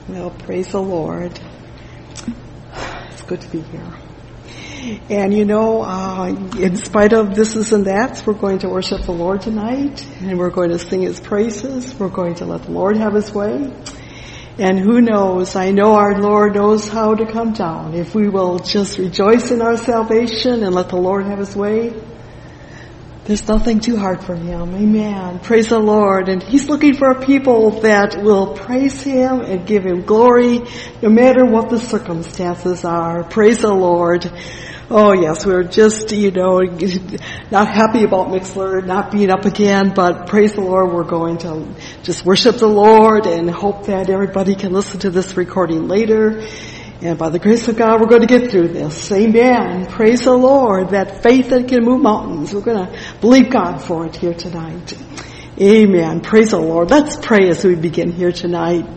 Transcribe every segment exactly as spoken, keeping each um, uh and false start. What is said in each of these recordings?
Well, praise the Lord. It's good to be here. And you know, uh, in spite of this and that, we're going to worship the Lord tonight, and we're going to sing His praises. We're going to let the Lord have His way. And who knows, I know our Lord knows how to come down. If we will just rejoice in our salvation and let the Lord have His way, there's nothing too hard for Him. Amen. Praise the Lord. And He's looking for a people that will praise Him and give Him glory no matter what the circumstances are. Praise the Lord. Oh yes, we're just, you know, not happy about Mixler not being up again, but praise the Lord, we're going to just worship the Lord and hope that everybody can listen to this recording later. And by the grace of God, we're going to get through this. Amen. Praise the Lord. That faith that can move mountains. We're going to believe God for it here tonight. Amen. Praise the Lord. Let's pray as we begin here tonight.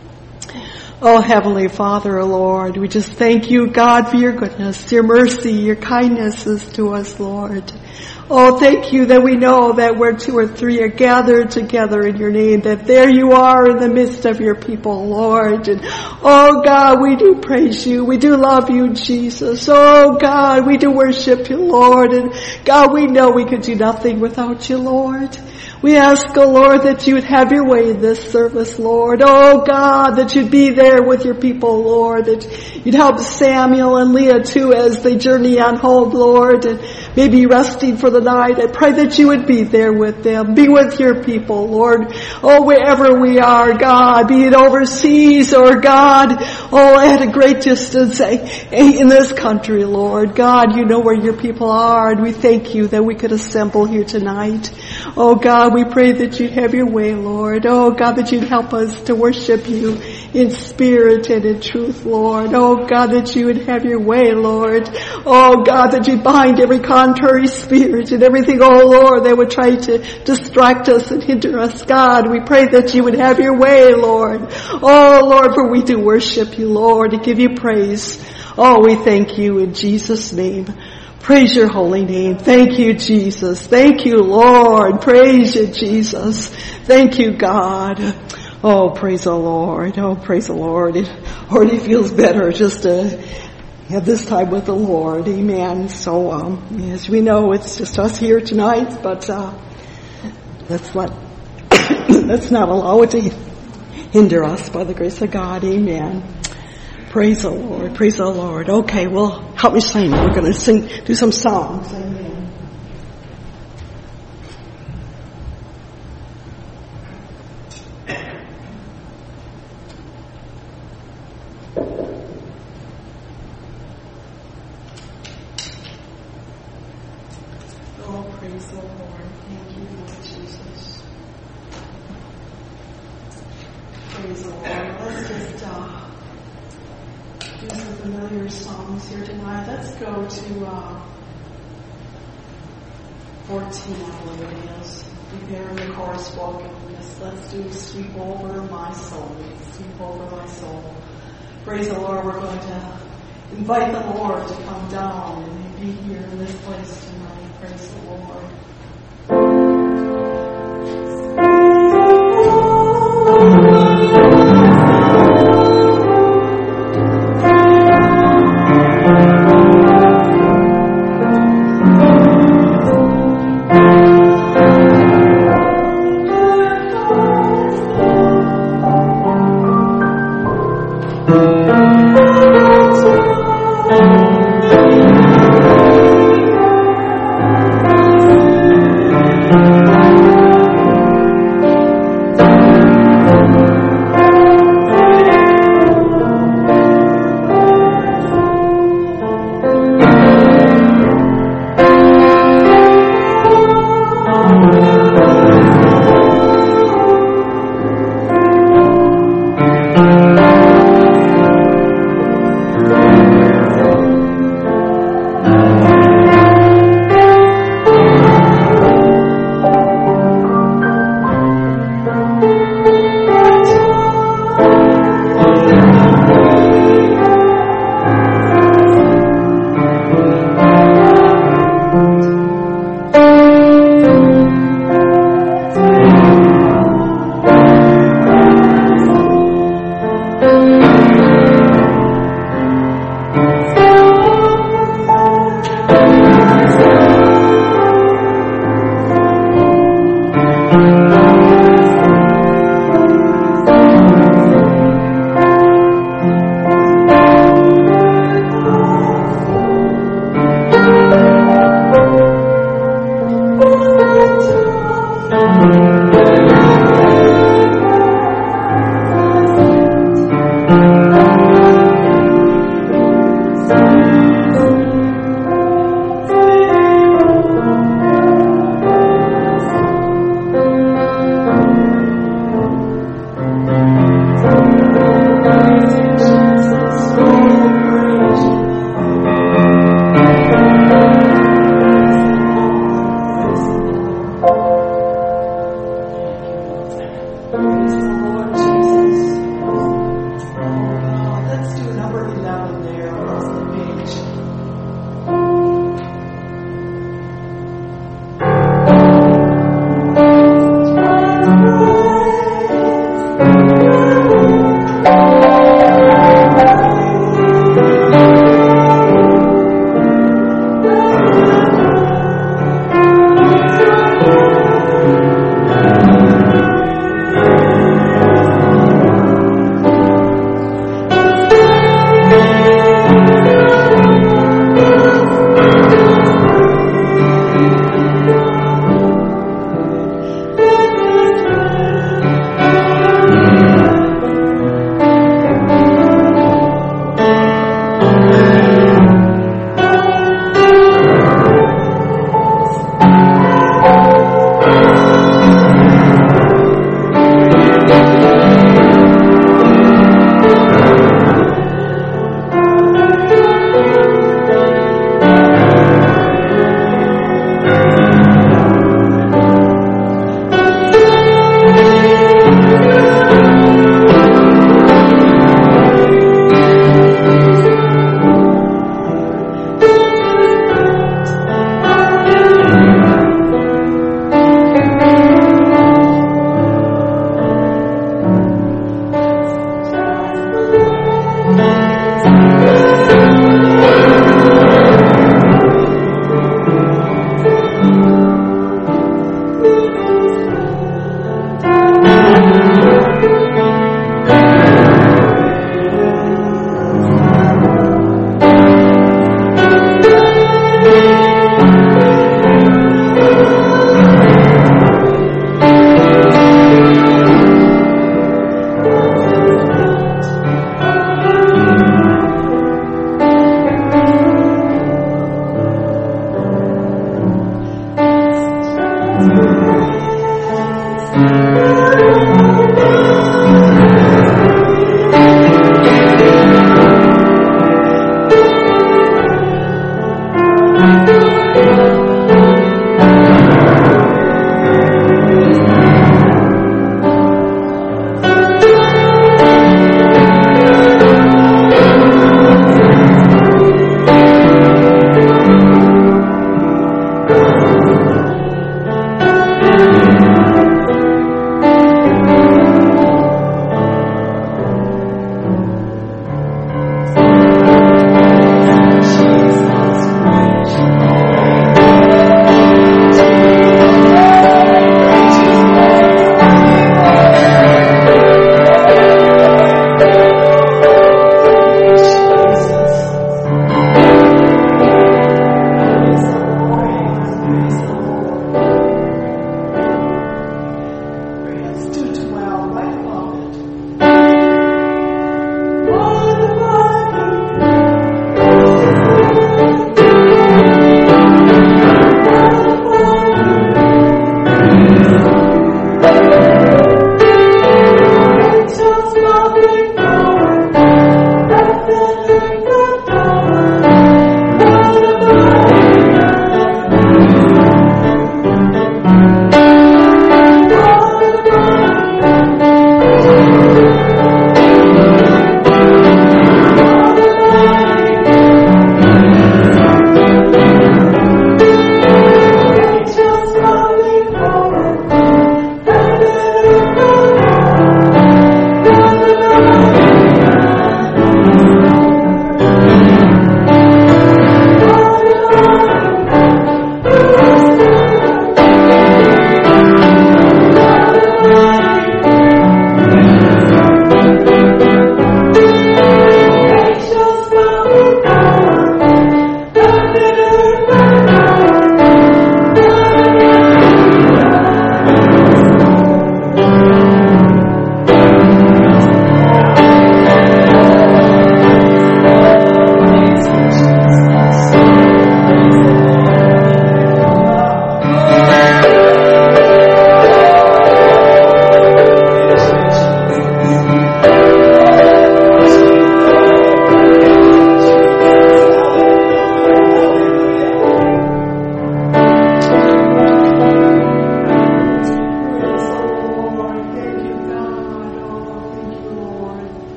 Oh, Heavenly Father, oh Lord, we just thank you, God, for your goodness, your mercy, your kindnesses to us, Lord. Oh, thank you that we know that where two or three are gathered together in your name, that there you are in the midst of your people, Lord. And oh God, we do praise you. We do love you, Jesus. Oh God, we do worship you, Lord. And God, we know we could do nothing without you, Lord. We ask, oh Lord, that you would have your way in this service, Lord. Oh God, that you'd be there with your people, Lord. That you'd help Samuel and Leah too as they journey on home, Lord. And maybe resting for the night. I pray that you would be there with them. Be with your people, Lord. Oh, wherever we are, God, be it overseas or God, oh, at a great distance in this country, Lord. God, you know where your people are, and we thank you that we could assemble here tonight. Oh God, we pray that you'd have your way, Lord. Oh God, that you'd help us to worship you in spirit and in truth, Lord. Oh God, that you would have your way, Lord. Oh God, that you'd bind every contrary spirit and everything, oh Lord, that would try to distract us and hinder us. God, we pray that you would have your way, Lord. Oh Lord, for we do worship you, Lord, and give you praise. Oh, we thank you in Jesus' name. Praise your holy name. Thank you, Jesus. Thank you, Lord. Praise you, Jesus. Thank you, God. Oh, praise the Lord. Oh, praise the Lord. It already feels better just to have this time with the Lord. Amen. So, um, as we know, it's just us here tonight, but, uh, let's not, let's not allow it to hinder us by the grace of God. Amen. Praise the Lord. Praise the Lord. Okay, well, help me sing. We're going to sing, do some songs. Amen. Oh, praise the Lord. Thank you, Lord Jesus. Praise the Lord. Let's just, uh, do some familiar songs here tonight. Let's go to uh, fourteen, I believe it is. Prepare the chorus book. Yes, let's do Sweep Over My Soul. Sweep Over My Soul. Praise the Lord. We're going to invite the Lord to come down and be here in this place tonight. Praise the Lord. Thank you.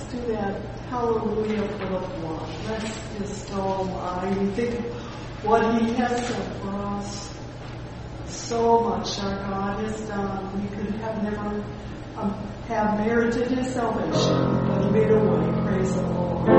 do that hallelujah for the blood. Let's just, oh my, you think what he has done for us. So much our God has done. We could have never um, have merited his salvation, but he made a way. Praise the Lord.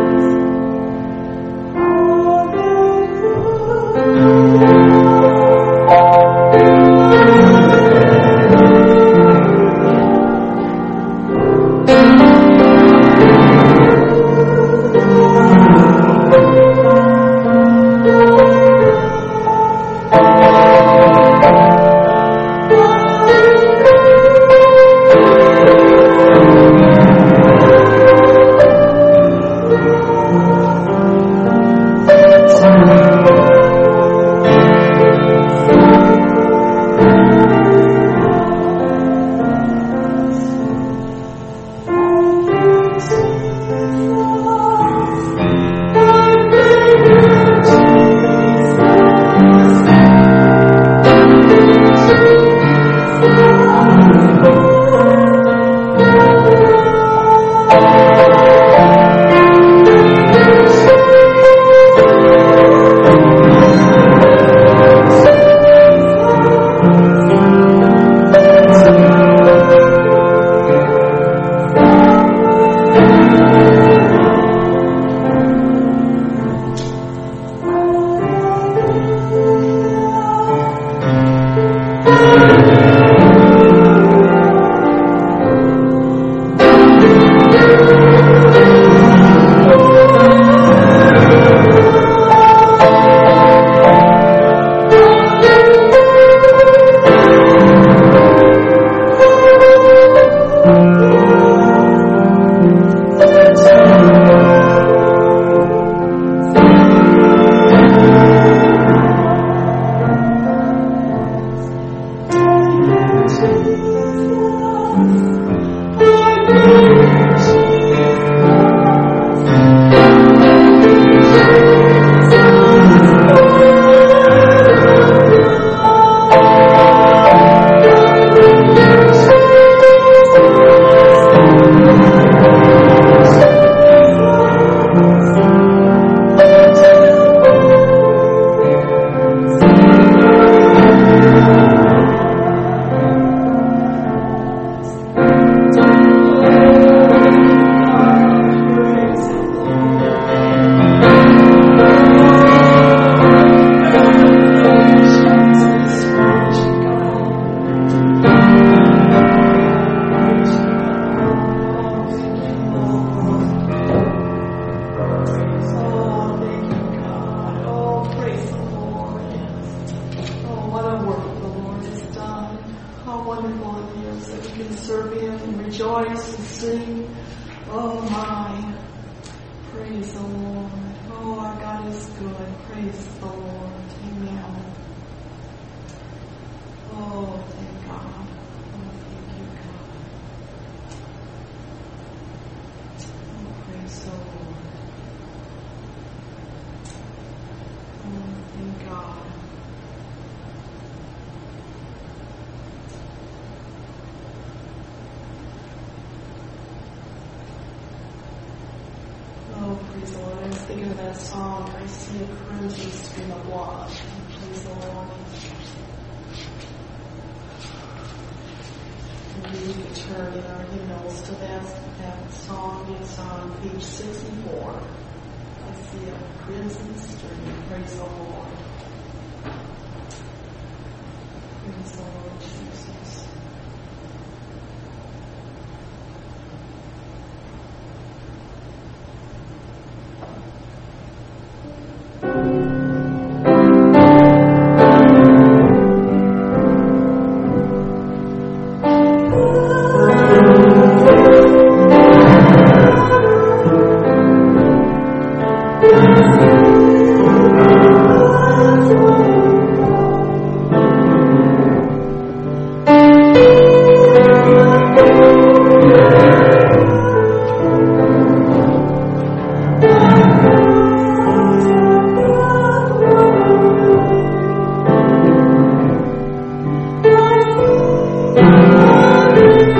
Thank you.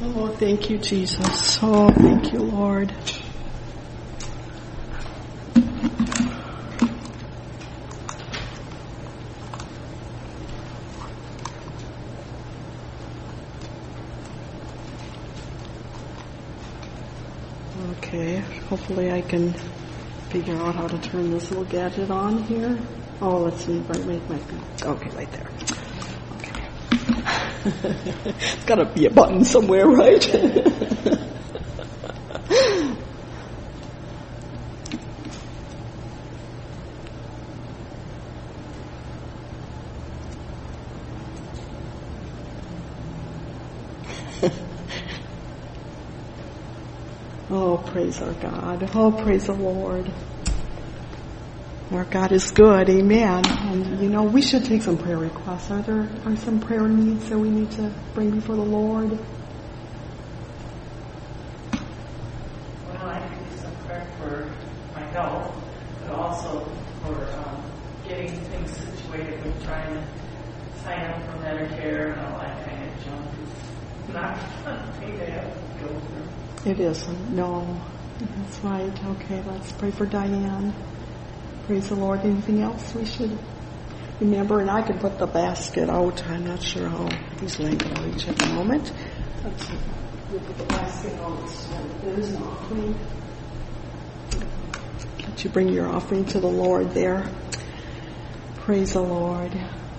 Oh, thank you, Jesus. Oh, thank you, Lord. Okay, hopefully I can figure out how to turn this little gadget on here. Oh, let's see, right, right, might be, okay, right there. Okay. It's gotta be a button somewhere, right? Oh, praise our God. Oh, praise the Lord. Our God is good. Amen. And, you know, we should take some prayer requests. Are there are some prayer needs that we need to bring before the Lord? Well, I could do some prayer for my health, but also for um, getting things situated with trying to sign up for Medicare and all that kind of junk. It's not a fun thing to have to go through. It isn't. No. That's right. Okay, let's pray for Diane. Praise the Lord. Anything else we should remember? And I can put the basket out. I'm not sure how easily I can reach at the moment. Let's see. We'll put the basket out. So there's an offering. Let you bring your offering to the Lord there. Praise the Lord.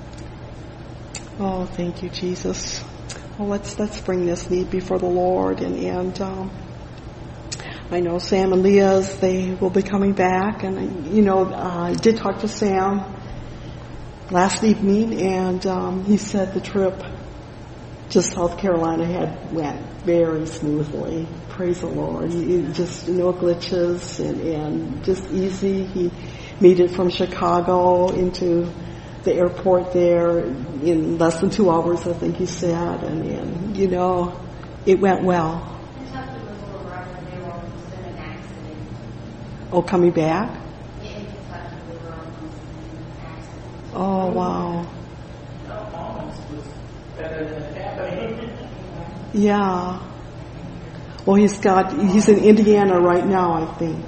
Oh, thank you, Jesus. Well, let's let's bring this need before the Lord, and and um, I know Sam and Leah's, they will be coming back, and you know uh, I did talk to Sam last evening, and um, he said the trip to South Carolina had went very smoothly. Praise the Lord. He, just no glitches and, and just easy. He made it from Chicago into the airport there in less than two hours, I think he said, and, and you know, it went well. Oh, coming back? Oh, wow. Yeah. Well, he's got, he's in Indiana right now, I think.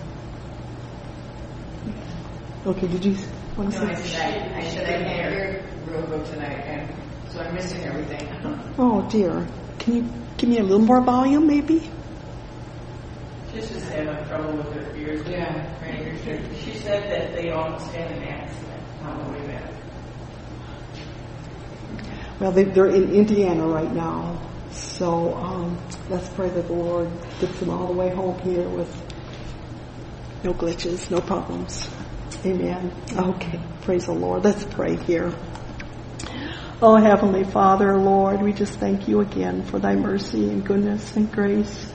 Okay, did you want to No, say? I said I can't hear real good tonight, and so I'm missing everything. Oh, dear. Can you give me a little more volume, maybe? She's just having trouble with her ears. Yeah. She said that they almost had an accident on the way back. Well, they, they're in Indiana right now, so um, let's pray that the Lord gets them all the way home here with no glitches, no problems. Amen. Okay, praise the Lord. Let's pray here. Oh, Heavenly Father, Lord, we just thank you again for thy mercy and goodness and grace.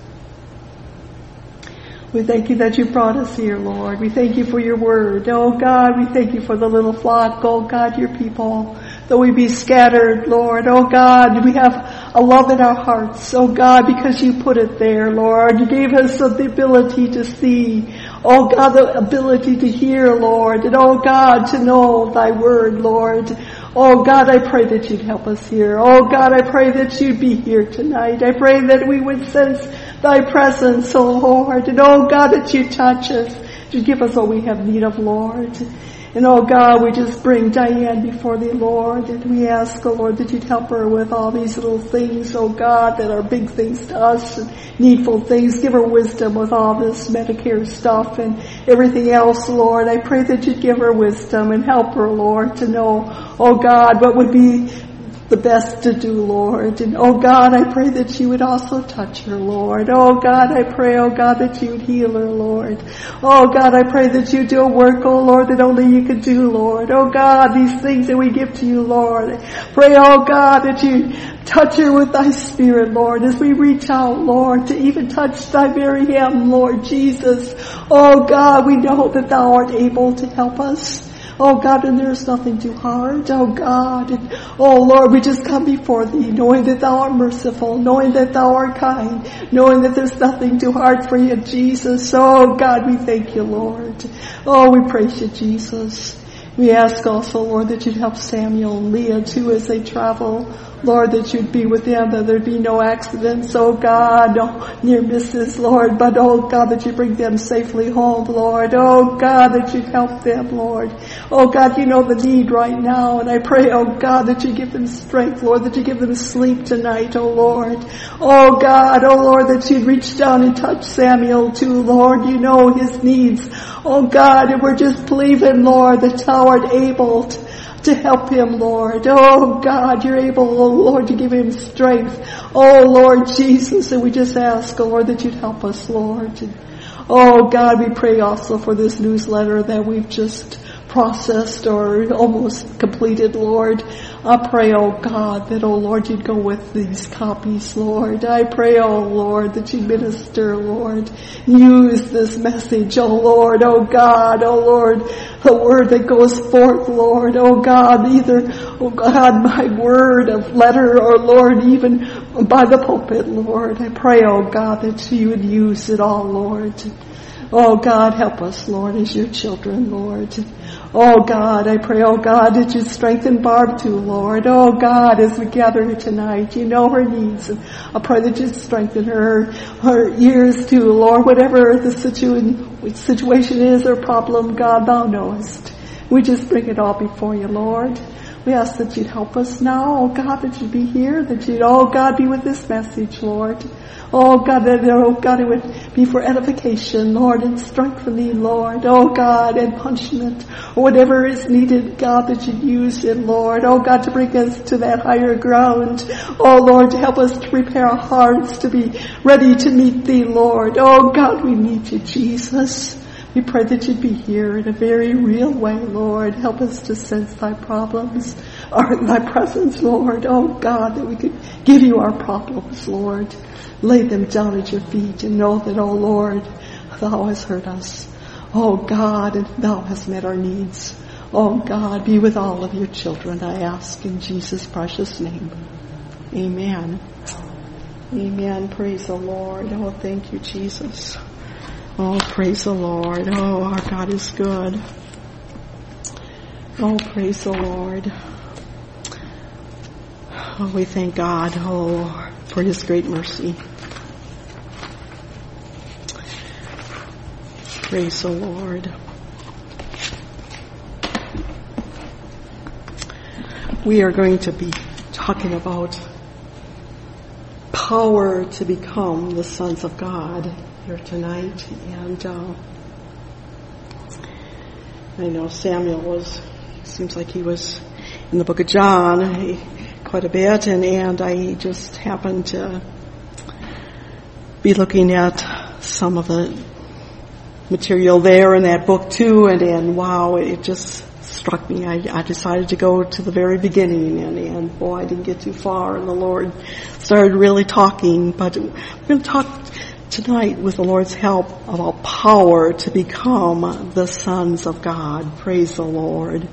We thank you that you brought us here, Lord. We thank you for your word. Oh, God, we thank you for the little flock. Oh, God, your people. Though we be scattered, Lord. Oh, God, we have a love in our hearts. Oh, God, because you put it there, Lord. You gave us the ability to see. Oh, God, the ability to hear, Lord. And, oh, God, to know thy word, Lord. Oh, God, I pray that you'd help us here. Oh, God, I pray that you'd be here tonight. I pray that we would sense thy presence, oh, Lord. And, oh, God, that you touch us. You give us all we have need of, Lord. And, oh, God, we just bring Diane before thee, Lord. And we ask, oh, Lord, that you'd help her with all these little things, oh, God, that are big things to us and needful things. Give her wisdom with all this Medicare stuff and everything else, Lord. I pray that you'd give her wisdom and help her, Lord, to know, oh, God, what would be the best to do, Lord. And, oh, God, I pray that you would also touch her, Lord. Oh, God, I pray, oh, God, that you would heal her, Lord. Oh, God, I pray that you do a work, oh, Lord, that only you could do, Lord. Oh, God, these things that we give to you, Lord. Pray, oh, God, that you touch her with thy spirit, Lord, as we reach out, Lord, to even touch thy very hem, Lord Jesus. Oh, God, we know that thou art able to help us. Oh, God, and there is nothing too hard. Oh, God. And, oh, Lord, we just come before thee, knowing that thou art merciful, knowing that thou art kind, knowing that there's nothing too hard for you, Jesus. Oh, God, we thank you, Lord. Oh, we praise you, Jesus. We ask also, Lord, that you'd help Samuel and Leah too as they travel. Lord, that you'd be with them, that there'd be no accidents, oh God, no near misses, Lord, but oh God, that you bring them safely home, Lord. Oh God, that you'd help them, Lord. Oh God, you know the need right now, and I pray, oh God, that you give them strength, Lord, that you give them sleep tonight, oh Lord. Oh God, oh Lord, that you'd reach down and touch Samuel too, Lord. You know his needs. Oh God, and we're just believing, Lord, that thou art able to to help him, Lord. Oh God, you're able, oh Lord, to give him strength. Oh Lord Jesus, and we just ask, oh Lord, that you'd help us, Lord. Oh God, we pray also for this newsletter that we've just processed or almost completed, Lord. I pray, oh God, that, oh Lord, you'd go with these copies, Lord. I pray, oh Lord, that you minister, Lord. Use this message, oh Lord, oh God, oh Lord, the word that goes forth, Lord, oh God, either, oh God, by word of letter or Lord, even by the pulpit, Lord. I pray, oh God, that you would use it all, Lord. Oh God, help us, Lord, as your children, Lord. Oh God, I pray, oh God, that you strengthen Barb too, Lord. Oh God, as we gather here tonight, you know her needs. And I pray that you strengthen her, her ears too, Lord. Whatever the situ- situation is or problem, God, thou knowest. We just bring it all before you, Lord. We ask that you'd help us now, oh God, that you'd be here, that you'd, oh God, be with this message, Lord. Oh God, that oh God, it would be for edification, Lord, and strengthening, Lord. Oh God, and punishment, or whatever is needed, God, that you use it, Lord. Oh God, to bring us to that higher ground. Oh Lord, to help us to prepare our hearts to be ready to meet thee, Lord. Oh God, we need you, Jesus. We pray that you'd be here in a very real way, Lord. Help us to sense thy problems, or thy presence, Lord. Oh God, that we could give you our problems, Lord. Lay them down at your feet and know that, oh Lord, thou hast heard us. Oh God, and thou hast met our needs. Oh God, be with all of your children, I ask in Jesus' precious name. Amen. Amen. Praise the Lord. Oh, thank you, Jesus. Oh, praise the Lord. Oh, our God is good. Oh, praise the Lord. Oh, we thank God, oh, for his great mercy. Praise the Lord. We are going to be talking about power to become the sons of God here tonight. And uh, I know Samuel was, seems like he was in the book of John he, quite a bit, and, and I just happened to be looking at some of the material there in that book too, and, and wow, it just struck me. I, I decided to go to the very beginning, and, and boy, I didn't get too far, and the Lord started really talking. But we're going to talk tonight with the Lord's help about power to become the sons of God. Praise the Lord.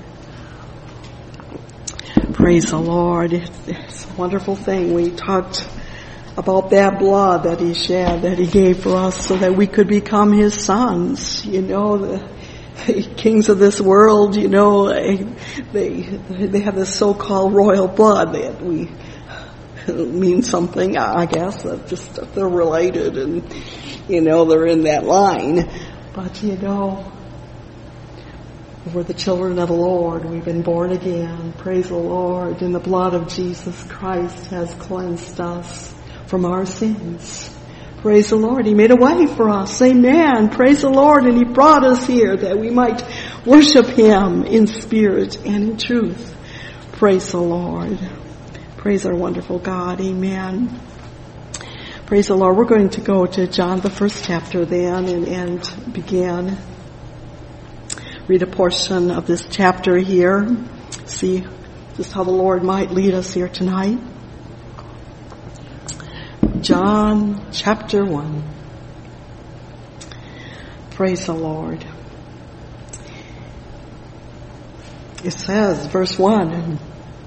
Praise the Lord. It's a wonderful thing. We talked about that blood that he shed, that he gave for us so that we could become his sons. You know, the kings of this world, you know, they they have this so-called royal blood that we means something, I guess, that just that they're related and, you know, they're in that line. But, you know, we're the children of the Lord. We've been born again. Praise the Lord. And the blood of Jesus Christ has cleansed us from our sins. Praise the Lord. He made a way for us. Amen. Praise the Lord. And he brought us here that we might worship him in spirit and in truth. Praise the Lord. Praise our wonderful God. Amen. Praise the Lord. We're going to go to John, the first chapter then, and, and begin. Read a portion of this chapter here. See just how the Lord might lead us here tonight. John chapter one. Praise the Lord. It says, verse one,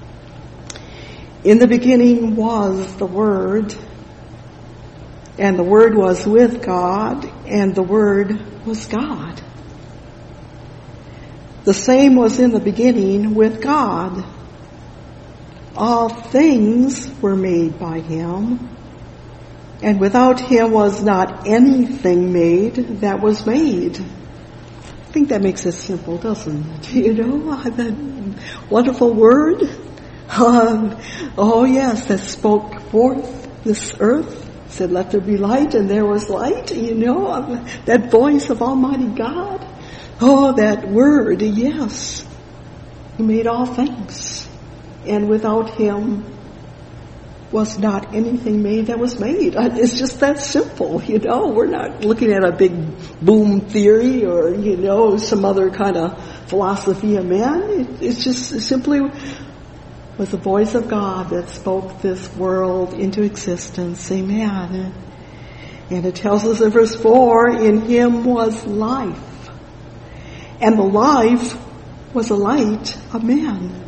in the beginning was the Word, and the Word was with God, and the Word was God. The The same was in the beginning with God. All things were made by him, and without him was not anything made that was made. I think that makes it simple, doesn't it? You know, that wonderful word. Um, oh yes, that spoke forth this earth, said let there be light, and there was light. You know, that voice of Almighty God. Oh, that word, yes. He made all things. And without him was not anything made that was made. It's just that simple, you know. We're not looking at a big boom theory or, you know, some other kind of philosophy of man. It's just simply was the voice of God that spoke this world into existence. Amen. And it tells us in verse four, in him was life. And the life was a light of men.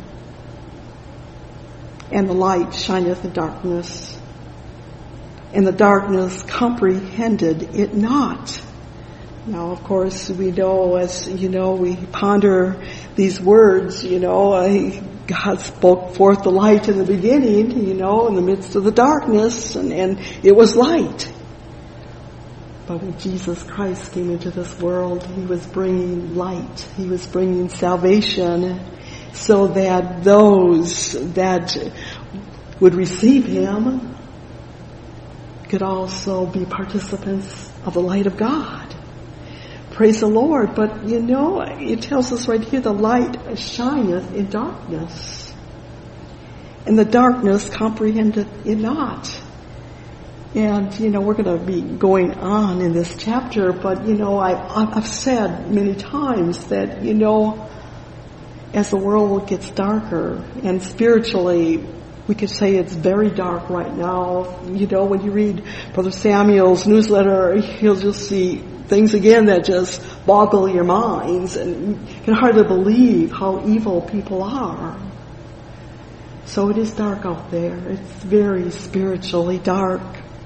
And the light shineth in darkness, and the darkness comprehended it not. Now, of course, we know, as you know, we ponder these words, you know, uh, God spoke forth the light in the beginning, you know, in the midst of the darkness, and, and it was light. But when Jesus Christ came into this world, he was bringing light. He was bringing salvation, so that those that would receive him could also be participants of the light of God. Praise the Lord. But you know, it tells us right here, the light shineth in darkness, and the darkness comprehendeth it not. And, you know, we're going to be going on in this chapter, but, you know, I, I've said many times that, you know, as the world gets darker, and spiritually, we could say it's very dark right now. You know, when you read Brother Samuel's newsletter, you'll just see things again that just boggle your minds, and you can hardly believe how evil people are. So it is dark out there. It's very spiritually dark.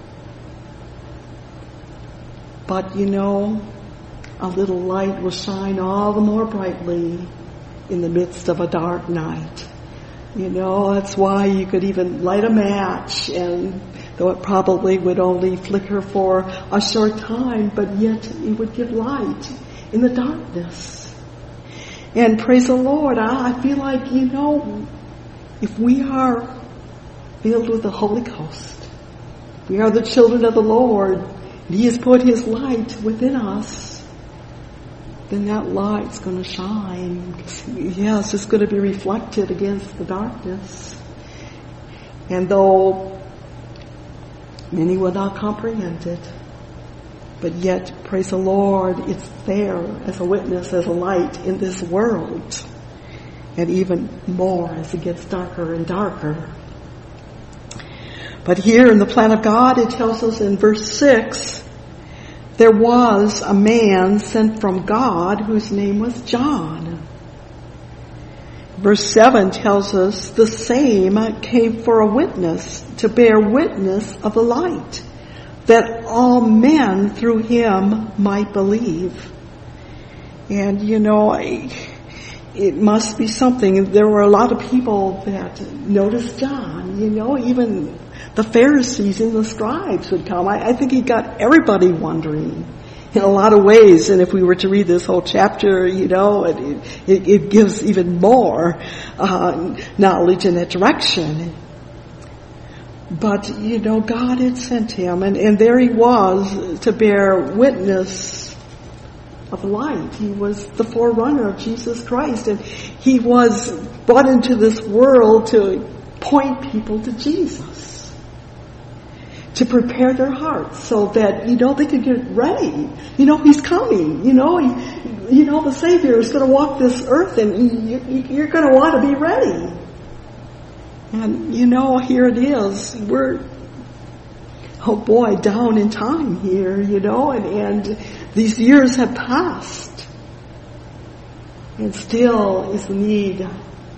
But, you know, a little light will shine all the more brightly in the midst of a dark night. You know, that's why you could even light a match, and though it probably would only flicker for a short time, but yet it would give light in the darkness. And praise the Lord, I, I feel like, you know, if we are filled with the Holy Ghost, we are the children of the Lord, and he has put his light within us, then that light's going to shine. Yes, it's going to be reflected against the darkness. And though many will not comprehend it, but yet, praise the Lord, it's there as a witness, as a light in this world. And even more as it gets darker and darker. But here in the plan of God, it tells us in verse six, there was a man sent from God whose name was John. Verse seven tells us the same came for a witness, to bear witness of the light, that all men through him might believe. And you know, I, it must be something. There were a lot of people that noticed John, you know, even the Pharisees and the scribes would come. I, I think he got everybody wondering in a lot of ways. And if we were to read this whole chapter, you know, it, it, it gives even more uh, knowledge in that direction. But, you know, God had sent him, and, and there he was to bear witness of light. He was the forerunner of Jesus Christ, and he was brought into this world to point people to Jesus, to prepare their hearts so that, you know, they could get ready. You know, he's coming. You know, he, you know, the Savior is going to walk this earth, and you, you're going to want to be ready. And, you know, here it is. We're, oh boy, down in time here, you know, and, and these years have passed. And still is the need,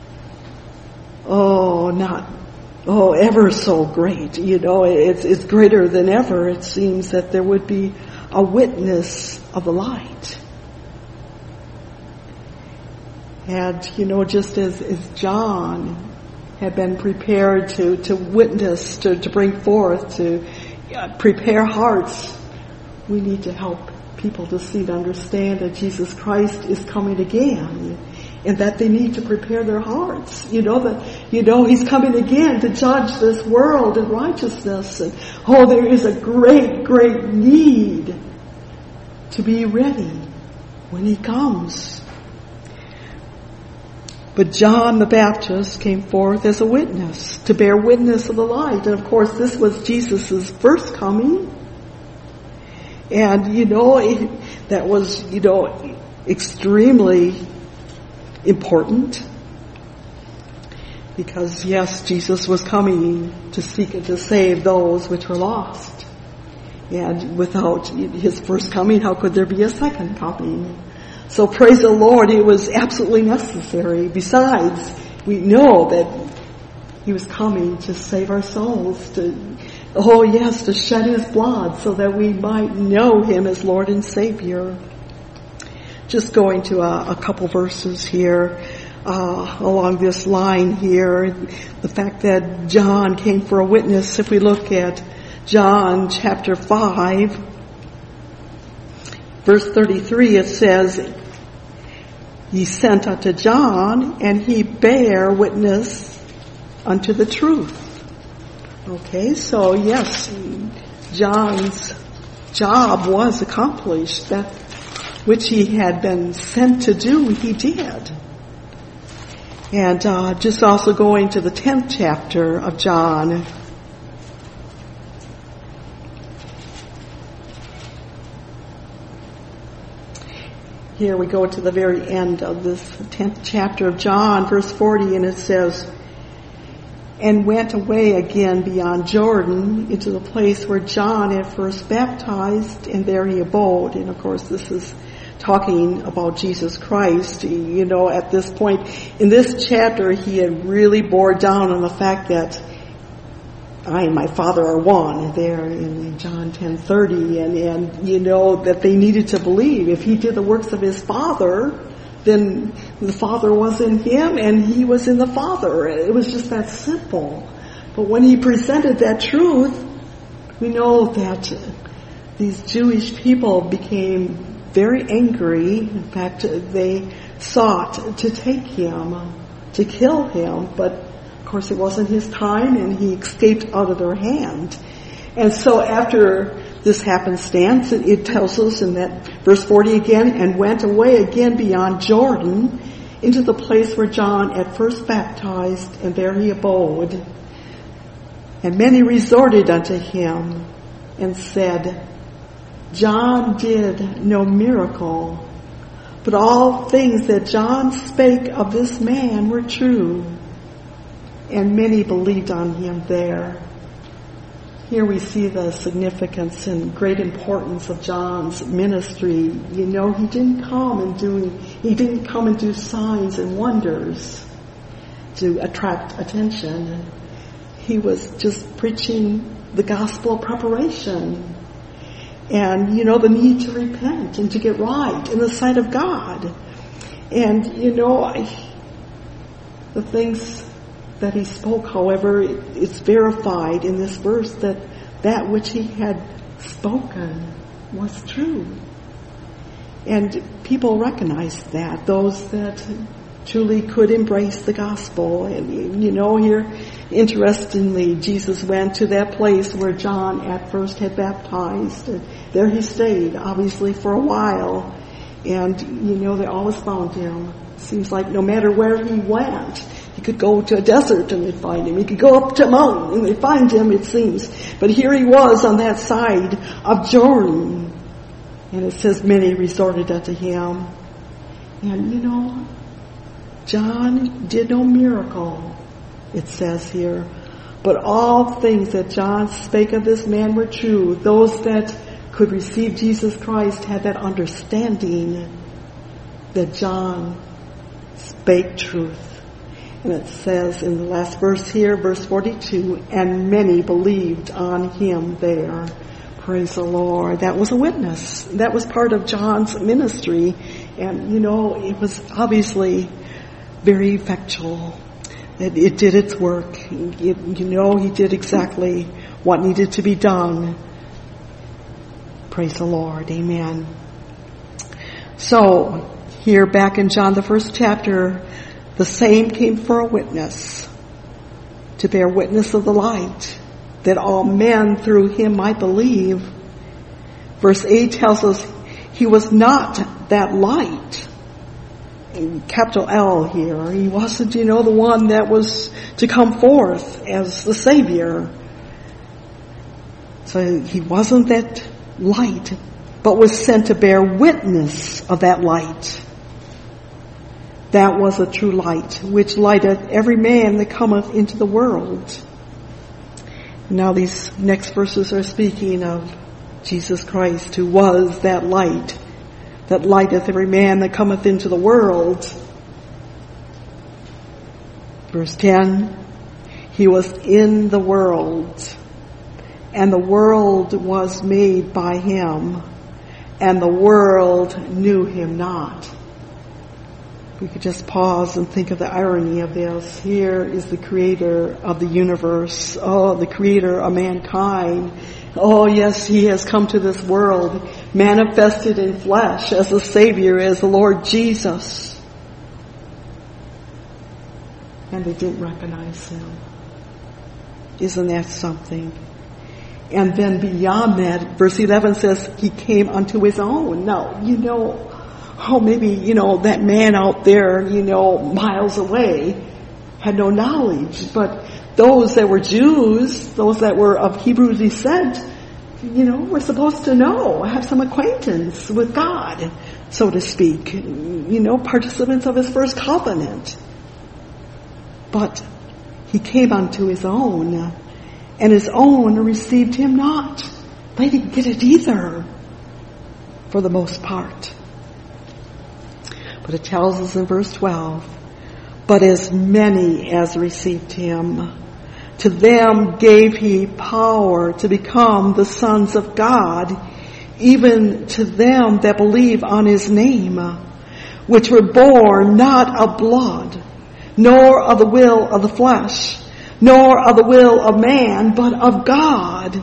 oh, not, oh, ever so great. You know, it's, it's greater than ever. It seems that there would be a witness of the light. had, you know, just as, as John had been prepared to, to witness, to, to bring forth, to uh, prepare hearts, we need to help people to see and understand that Jesus Christ is coming again, and that they need to prepare their hearts. You know that, you know, He's coming again to judge this world in righteousness. And oh, there is a great, great need to be ready when He comes. But John the Baptist came forth as a witness, to bear witness of the light. And of course, this was Jesus' first coming. And, you know, it, that was, you know, extremely important. Because, yes, Jesus was coming to seek and to save those which were lost. And without His first coming, how could there be a second coming? So praise the Lord, it was absolutely necessary. Besides, we know that He was coming to save our souls, to, oh yes, to shed His blood so that we might know Him as Lord and Savior. Just going to a, a couple verses here, uh, along this line here, the fact that John came for a witness. If we look at John chapter five, verse thirty-three, it says, He sent unto John, and he bare witness unto the truth. Okay, so yes, John's job was accomplished. That which he had been sent to do, he did. And uh, just also going to the tenth chapter of John. Here we go to the very end of this tenth chapter of John, verse forty, and it says, and went away again beyond Jordan into the place where John had first baptized, and there he abode. And of course, this is talking about Jesus Christ. You know, at this point in this chapter, he had really bore down on the fact that I and my Father are one, there in John ten thirty, and, and you know that they needed to believe if he did the works of his Father, then the Father was in him and he was in the Father. It was just that simple. But when he presented that truth, we know that these Jewish people became very angry. In fact, they sought to take him, to kill him, but of course it wasn't his time, and he escaped out of their hand. And so after this happenstance, it tells us in that verse forty again, and went away again beyond Jordan into the place where John at first baptized, and there he abode. And many resorted unto him and said, John did no miracle, but all things that John spake of this man were true. And many believed on him there. Here we see the significance and great importance of John's ministry. You know, he didn't come and do, he didn't come and do signs and wonders to attract attention. He was just preaching the gospel of preparation. And, you know, the need to repent and to get right in the sight of God. And, you know, I, the things that he spoke, however, it, it's verified in this verse that that which he had spoken was true. And people recognized that, those that truly could embrace the gospel. And, you know, here, interestingly, Jesus went to that place where John at first had baptized. And there he stayed, obviously, for a while. And, you know, they always found him. Seems like no matter where he went, he could go to a desert and they'd find him. He could go up to a mountain and they'd find him, it seems. But here he was on that side of Jordan. And it says many resorted unto him. And, you know, John did no miracle, it says here. But all things that John spake of this man were true. Those that could receive Jesus Christ had that understanding that John spake truth. And it says in the last verse here, verse forty-two, and many believed on him there. Praise the Lord. That was a witness. That was part of John's ministry. And, you know, it was obviously very effectual. It, it did its work. It, you know, he did exactly what needed to be done. Praise the Lord. Amen. So, here back in John, the first chapter, the same came for a witness, to bear witness of the light, that all men through him might believe. Verse eight tells us he was not that light. In capital L here. He wasn't, you know, the one that was to come forth as the Savior. So he wasn't that light, but was sent to bear witness of that light. That was a true light, which lighteth every man that cometh into the world. Now these next verses are speaking of Jesus Christ, who was that light, that lighteth every man that cometh into the world. Verse ten, he was in the world, and the world was made by him, and the world knew him not. We could just pause and think of the irony of this. Here is the creator of the universe. Oh, the creator of mankind. Oh, yes, he has come to this world, manifested in flesh as a Savior, as the Lord Jesus. And they didn't recognize him. Isn't that something? And then beyond that, verse eleven says, he came unto his own. Now, you know, oh, maybe, you know, that man out there, you know, miles away had no knowledge. But those that were Jews, those that were of Hebrew descent, you know, were supposed to know, have some acquaintance with God, so to speak. You know, participants of his first covenant. But he came unto his own, and his own received him not. They didn't get it either, for the most part. But it tells us in verse twelve, but as many as received him, to them gave he power to become the sons of God, even to them that believe on his name, which were born not of blood, nor of the will of the flesh, nor of the will of man, but of God.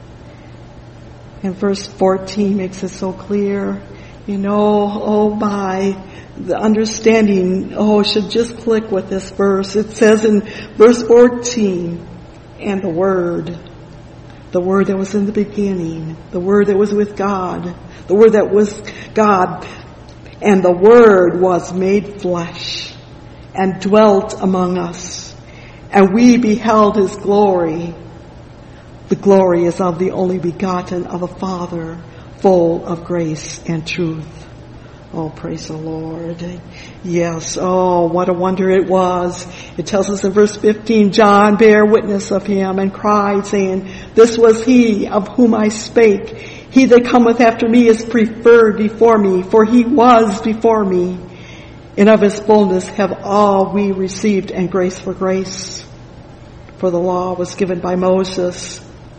And verse fourteen makes it so clear. You know, oh my, the understanding, oh, should just click with this verse. It says in verse fourteen, and the Word, the Word that was in the beginning, the Word that was with God, the Word that was God, and the Word was made flesh and dwelt among us, and we beheld his glory. The glory is of the only begotten of the Father, full of grace and truth. Oh, praise the Lord. Yes, oh, what a wonder it was. It tells us in verse fifteen, John bare witness of him and cried, saying, this was he of whom I spake. He that cometh after me is preferred before me, for he was before me. And of his fullness have all we received, and grace for grace. For the law was given by Moses,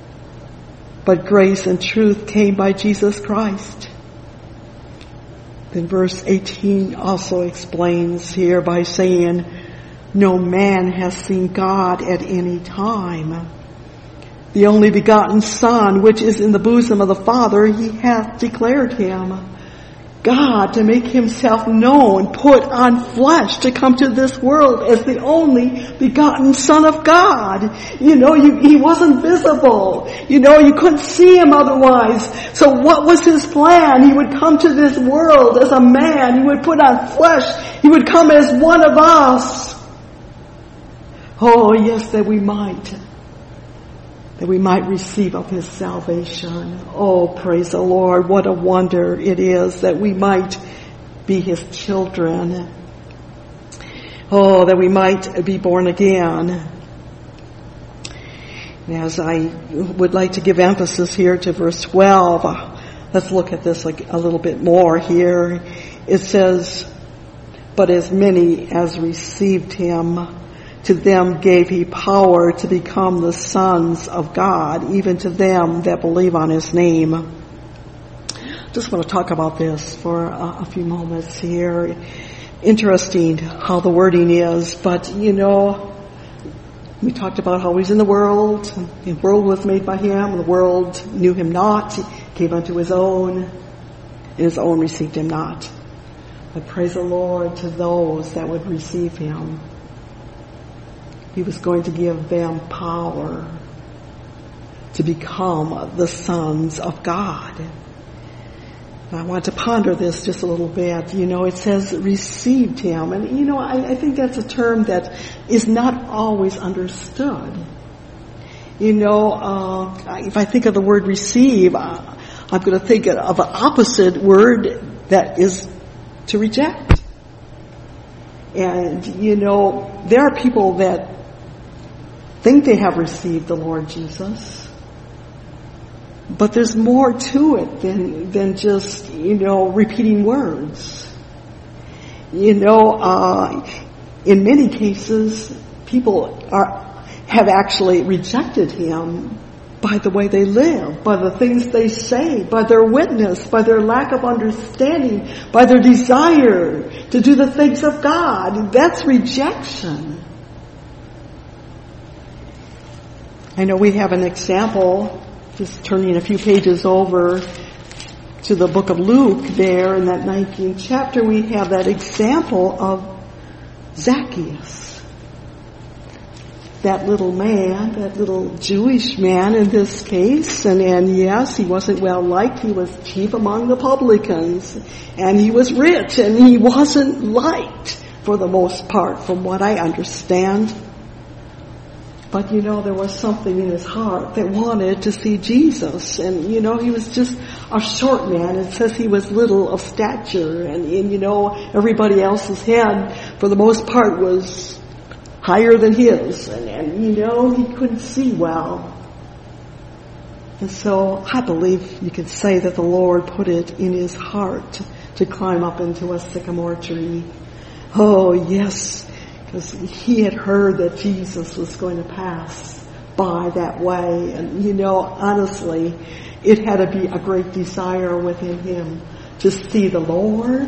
but grace and truth came by Jesus Christ. Then verse eighteen also explains here by saying, no man has seen God at any time. The only begotten Son, which is in the bosom of the Father, he hath declared him. God, to make himself known, put on flesh to come to this world as the only begotten Son of God. You know, you, he wasn't visible. You know, you couldn't see him otherwise. So what was his plan? He would come to this world as a man. He would put on flesh. He would come as one of us. Oh, yes, that we might. That we might receive of his salvation. Oh, praise the Lord. What a wonder it is that we might be his children. Oh, that we might be born again. And as I would like to give emphasis here to verse twelve, let's look at this like a little bit more here. It says, but as many as received him, to them gave he power to become the sons of God, even to them that believe on his name. Just want to talk about this for a, a few moments here. interesting how the wording is, but you know, we talked about how he's in the world. The world was made by him. The world knew him not. He came unto his own, and his own received him not. But praise the Lord to those that would receive him. He was going to give them power to become the sons of God. And I want to ponder this just a little bit. You know, it says received him. And, you know, I, I think that's a term that is not always understood. You know, uh, if I think of the word receive, uh, I'm going to think of an opposite word that is to reject. And, you know, there are people that think they have received the Lord Jesus. But there's more to it than, than just, you know, repeating words. You know, uh, in many cases, people are, have actually rejected him by the way they live, by the things they say, by their witness, by their lack of understanding, by their desire to do the things of God. That's rejection. I know we have an example, just turning a few pages over to the book of Luke there in that nineteenth chapter, we have that example of Zacchaeus. That little man, that little Jewish man in this case, and, and yes, he wasn't well liked. He was chief among the publicans, and he was rich, and he wasn't liked for the most part, from what I understand. But, you know, there was something in his heart that wanted to see Jesus. And, you know, he was just a short man. It says he was little of stature. And, and, you know, everybody else's head, for the most part, was higher than his. And, and, you know, he couldn't see well. And so I believe you could say that the Lord put it in his heart to climb up into a sycamore tree. Oh, yes. Because he had heard that Jesus was going to pass by that way. And, you know, honestly, it had to be a great desire within him to see the Lord.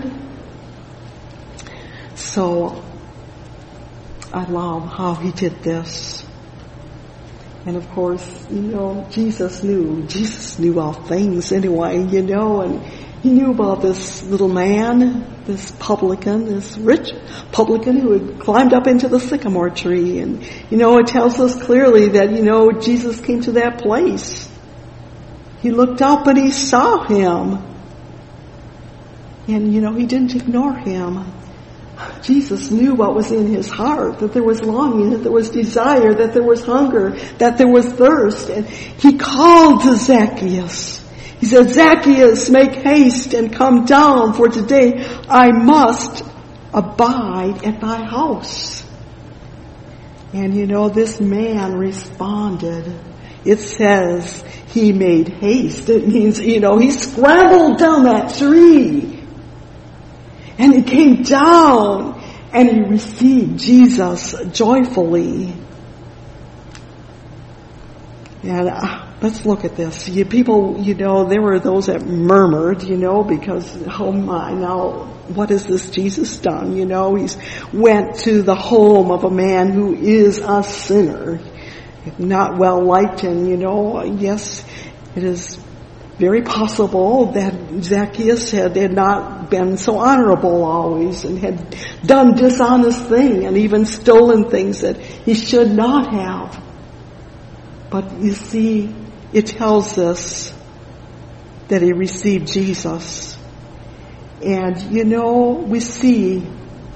So, I love how he did this. And of course, you know, Jesus knew. Jesus knew all things anyway, you know, and he knew about this little man, this publican, this rich publican who had climbed up into the sycamore tree. And, you know, it tells us clearly that, you know, Jesus came to that place. He looked up and he saw him. And, you know, he didn't ignore him. Jesus knew what was in his heart, that there was longing, that there was desire, that there was hunger, that there was thirst. And he called to Zacchaeus. He said, Zacchaeus, make haste and come down, for today I must abide at thy house. And you know, this man responded. It says he made haste. It means, you know, he scrambled down that tree. And he came down and he received Jesus joyfully. And uh, let's look at this. You people, you know, there were those that murmured, you know, because, oh my, now what has this Jesus done? You know, he's went to the home of a man who is a sinner, not well liked. And, you know, yes, it is very possible that Zacchaeus had, had not been so honorable always and had done dishonest things and even stolen things that he should not have. But you see, it tells us that he received Jesus. And you know, we see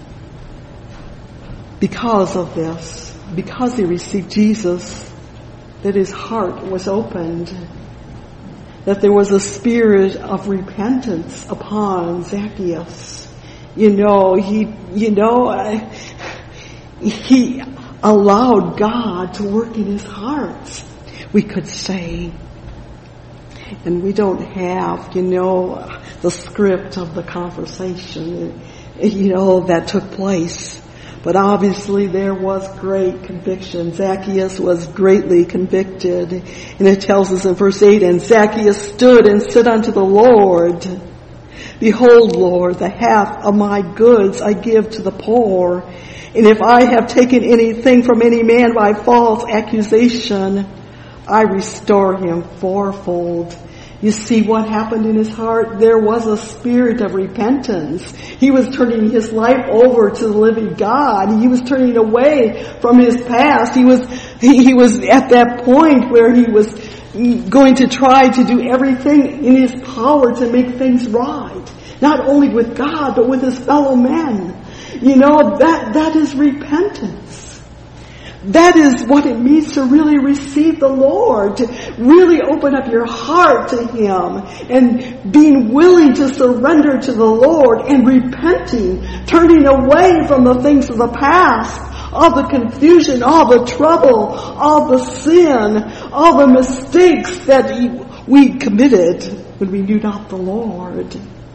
because of this, because he received Jesus, that his heart was opened. That there was a spirit of repentance upon Zacchaeus. You know, he, you know, uh, he allowed God to work in his heart, we could say. And we don't have, you know, the script of the conversation, you know, that took place. But obviously there was great conviction. Zacchaeus was greatly convicted. And it tells us in verse eight, and Zacchaeus stood and said unto the Lord, Behold, Lord, the half of my goods I give to the poor. And if I have taken anything from any man by false accusation, I restore him fourfold. You see what happened in his heart? There was a spirit of repentance. He was turning his life over to the living God. He was turning away from his past. He was, he, he was at that point where he was going to try to do everything in his power to make things right. Not only with God, but with his fellow men. You know, that, that is repentance. That is what it means to really receive the Lord, to really open up your heart to Him and being willing to surrender to the Lord and repenting, turning away from the things of the past, all the confusion, all the trouble, all the sin, all the mistakes that we committed when we knew not the Lord.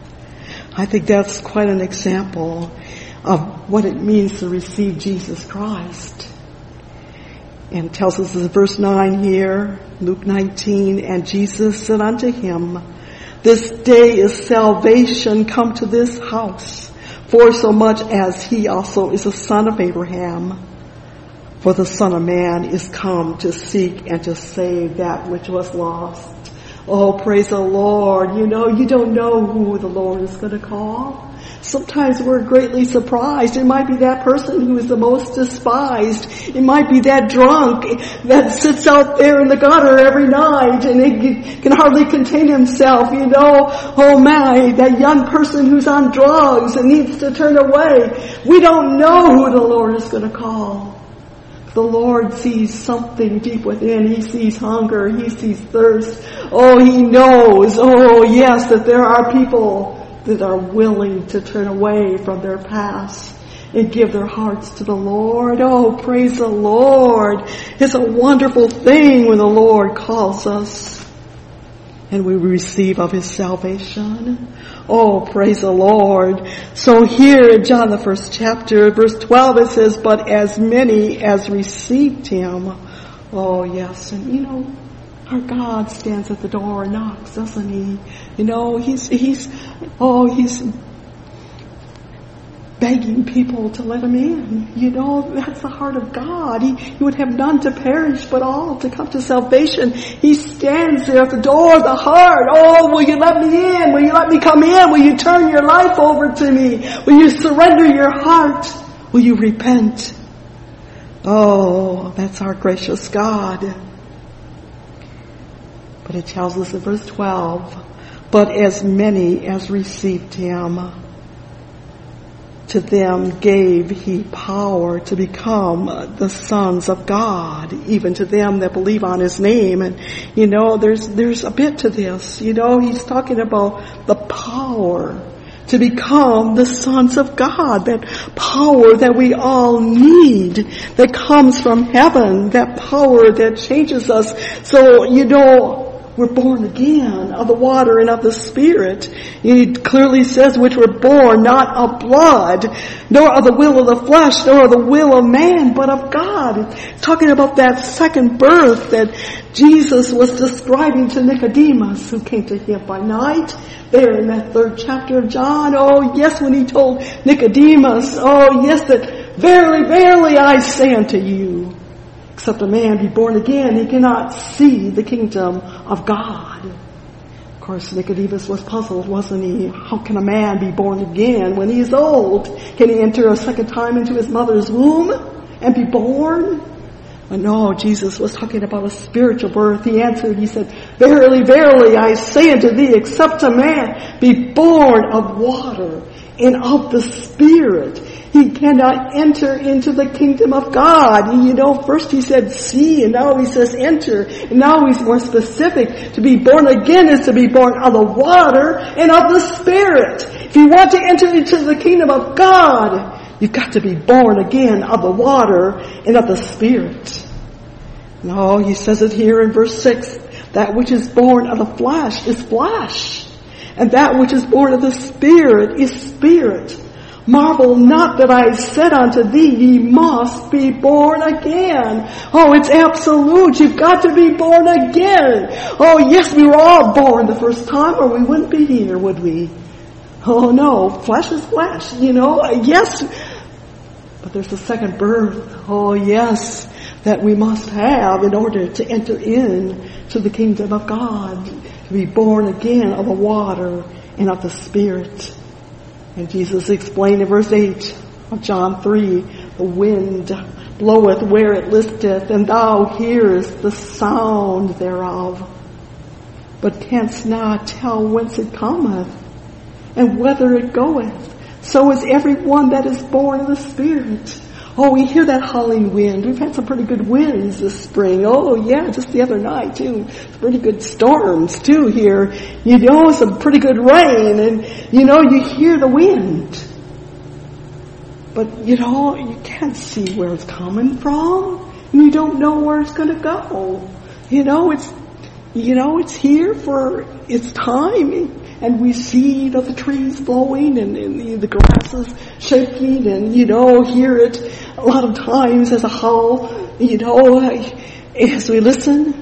I think that's quite an example of what it means to receive Jesus Christ. And it tells us in verse nine here, Luke nineteen, and Jesus said unto him, this day is salvation come to this house, for so much as he also is a son of Abraham. For the Son of Man is come to seek and to save that which was lost. Oh, praise the Lord. You know, you don't know who the Lord is going to call. Sometimes we're greatly surprised. It might be that person who is the most despised. It might be that drunk that sits out there in the gutter every night and it can hardly contain himself, you know. Oh my, that young person who's on drugs and needs to turn away. We don't know who the Lord is going to call. The Lord sees something deep within. He sees hunger. He sees thirst. Oh, He knows. Oh, yes, that there are people that are willing to turn away from their past and give their hearts to the Lord. Oh, praise the Lord. It's a wonderful thing when the Lord calls us and we receive of His salvation. Oh, praise the Lord. So here in John the first chapter, verse twelve, it says, but as many as received Him. Oh, yes. And you know, our God stands at the door and knocks, doesn't He? You know, He's, He's, oh, He's begging people to let Him in. You know, that's the heart of God. He, he would have none to perish, but all to come to salvation. He stands there at the door of the heart. Oh, will you let me in? Will you let me come in? Will you turn your life over to me? Will you surrender your heart? Will you repent? Oh, that's our gracious God. But it tells us in verse twelve, but as many as received Him, to them gave He power to become the sons of God, even to them that believe on His name. And, you know, there's, there's a bit to this. You know, He's talking about the power to become the sons of God, that power that we all need, that comes from heaven, that power that changes us. So, you know, we're born again of the water and of the Spirit. He clearly says, which were born not of blood, nor of the will of the flesh, nor of the will of man, but of God. It's talking about that second birth that Jesus was describing to Nicodemus, who came to Him by night, there in that third chapter of John. Oh, yes, when He told Nicodemus, oh, yes, that verily, verily, I say unto you, except a man be born again, he cannot see the kingdom of God. Of course, Nicodemus was puzzled, wasn't he? How can a man be born again when he is old? Can he enter a second time into his mother's womb and be born? But no, Jesus was talking about a spiritual birth. He answered, He said, verily, verily, I say unto thee, except a man be born of water and of the Spirit, he cannot enter into the kingdom of God. You know, first He said see, and now He says enter. And now He's more specific. To be born again is to be born of the water and of the Spirit. If you want to enter into the kingdom of God, you've got to be born again of the water and of the Spirit. No, He says it here in verse six. That which is born of the flesh is flesh, and that which is born of the Spirit is spirit. Marvel not that I said unto thee, ye must be born again. Oh, it's absolute. You've got to be born again. Oh, yes, we were all born the first time, or we wouldn't be here, would we? Oh no, flesh is flesh, you know, yes. But there's a second birth, oh yes, that we must have in order to enter in to the kingdom of God, to be born again of the water and of the Spirit. And Jesus explained in verse eight of John three, the wind bloweth where it listeth, and thou hearest the sound thereof, but canst not tell whence it cometh, and whither it goeth. So is everyone that is born of the Spirit. Oh, we hear that howling wind. We've had some pretty good winds this spring. Oh, yeah, just the other night, too. Pretty good storms, too, here. You know, some pretty good rain. And, you know, you hear the wind. But, you know, you can't see where it's coming from. And you don't know where it's going to go. You know, it's, you know, it's here for its time. And we see, you know, the trees blowing and, and the grasses shaking and, you know, hear it a lot of times as a howl, you know, as we listen.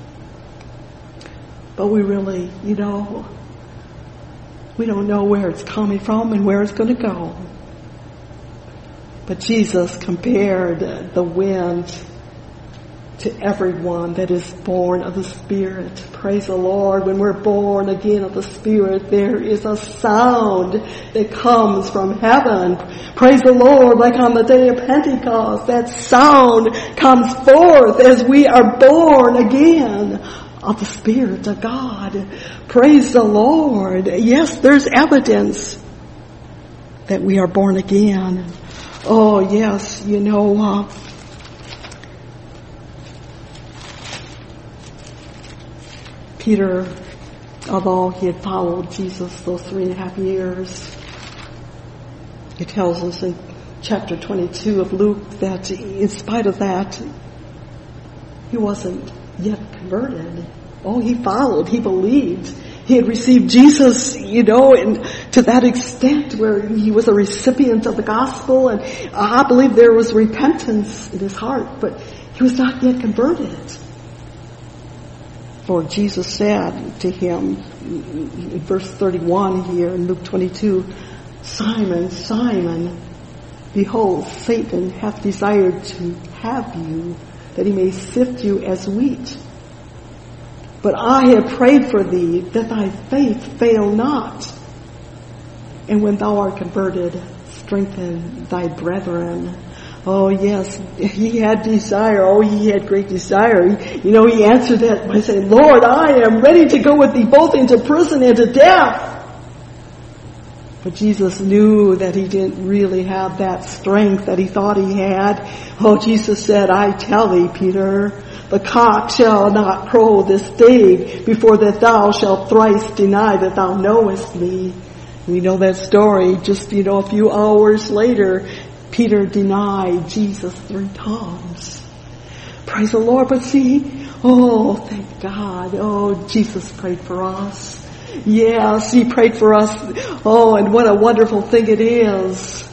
But we really, you know, we don't know where it's coming from and where it's going to go. But Jesus compared the wind to everyone that is born of the Spirit. Praise the Lord. When we're born again of the Spirit, there is a sound that comes from heaven. Praise the Lord. Like on the day of Pentecost, that sound comes forth as we are born again of the Spirit of God. Praise the Lord. Yes, there's evidence that we are born again. Oh, yes, you know, uh, Peter, although he had followed Jesus those three and a half years, it tells us in chapter twenty-two of Luke that in spite of that, he wasn't yet converted. Oh, he followed, he believed. He had received Jesus, you know, and to that extent where he was a recipient of the gospel, and I believe there was repentance in his heart, but he was not yet converted. For Jesus said to him in verse thirty-one here in Luke twenty-two, Simon, Simon, behold, Satan hath desired to have you, that he may sift you as wheat. But I have prayed for thee, that thy faith fail not. And when thou art converted, strengthen thy brethren. Oh yes, he had desire. Oh, he had great desire. He, you know, he answered that by saying, Lord, I am ready to go with thee both into prison and to death. But Jesus knew that he didn't really have that strength that he thought he had. Oh, Jesus said, I tell thee, Peter, the cock shall not crow this day before that thou shalt thrice deny that thou knowest me. We know that story. Just, you know, a few hours later, Peter denied Jesus three times. Praise the Lord. But see, oh, thank God. Oh, Jesus prayed for us. Yes, he prayed for us. Oh, and what a wonderful thing it is.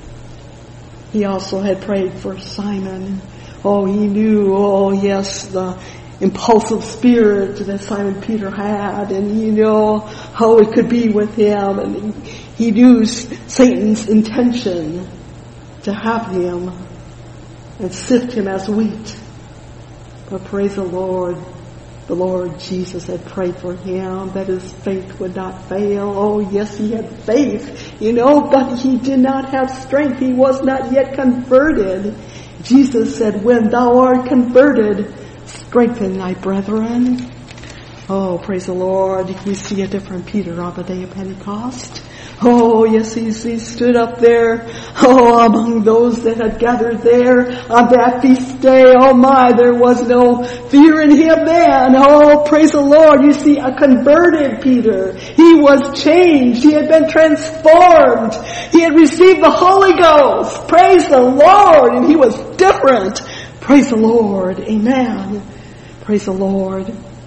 He also had prayed for Simon. Oh, he knew, oh yes, the impulsive spirit that Simon Peter had, and you know how it could be with him. And he knew Satan's intention to have him and sift him as wheat. But praise the Lord, the Lord Jesus had prayed for him that his faith would not fail. Oh yes, he had faith, you know, but he did not have strength. He was not yet converted. Jesus said, when thou art converted, strengthen thy brethren. Oh, praise the Lord. We see a different Peter on the day of Pentecost. Oh, yes, he, he stood up there, oh, among those that had gathered there on that feast day. Oh my, there was no fear in him then. Oh, praise the Lord. You see, a converted Peter. He was changed. He had been transformed. He had received the Holy Ghost. Praise the Lord. And he was different. Praise the Lord. Amen. Praise the Lord.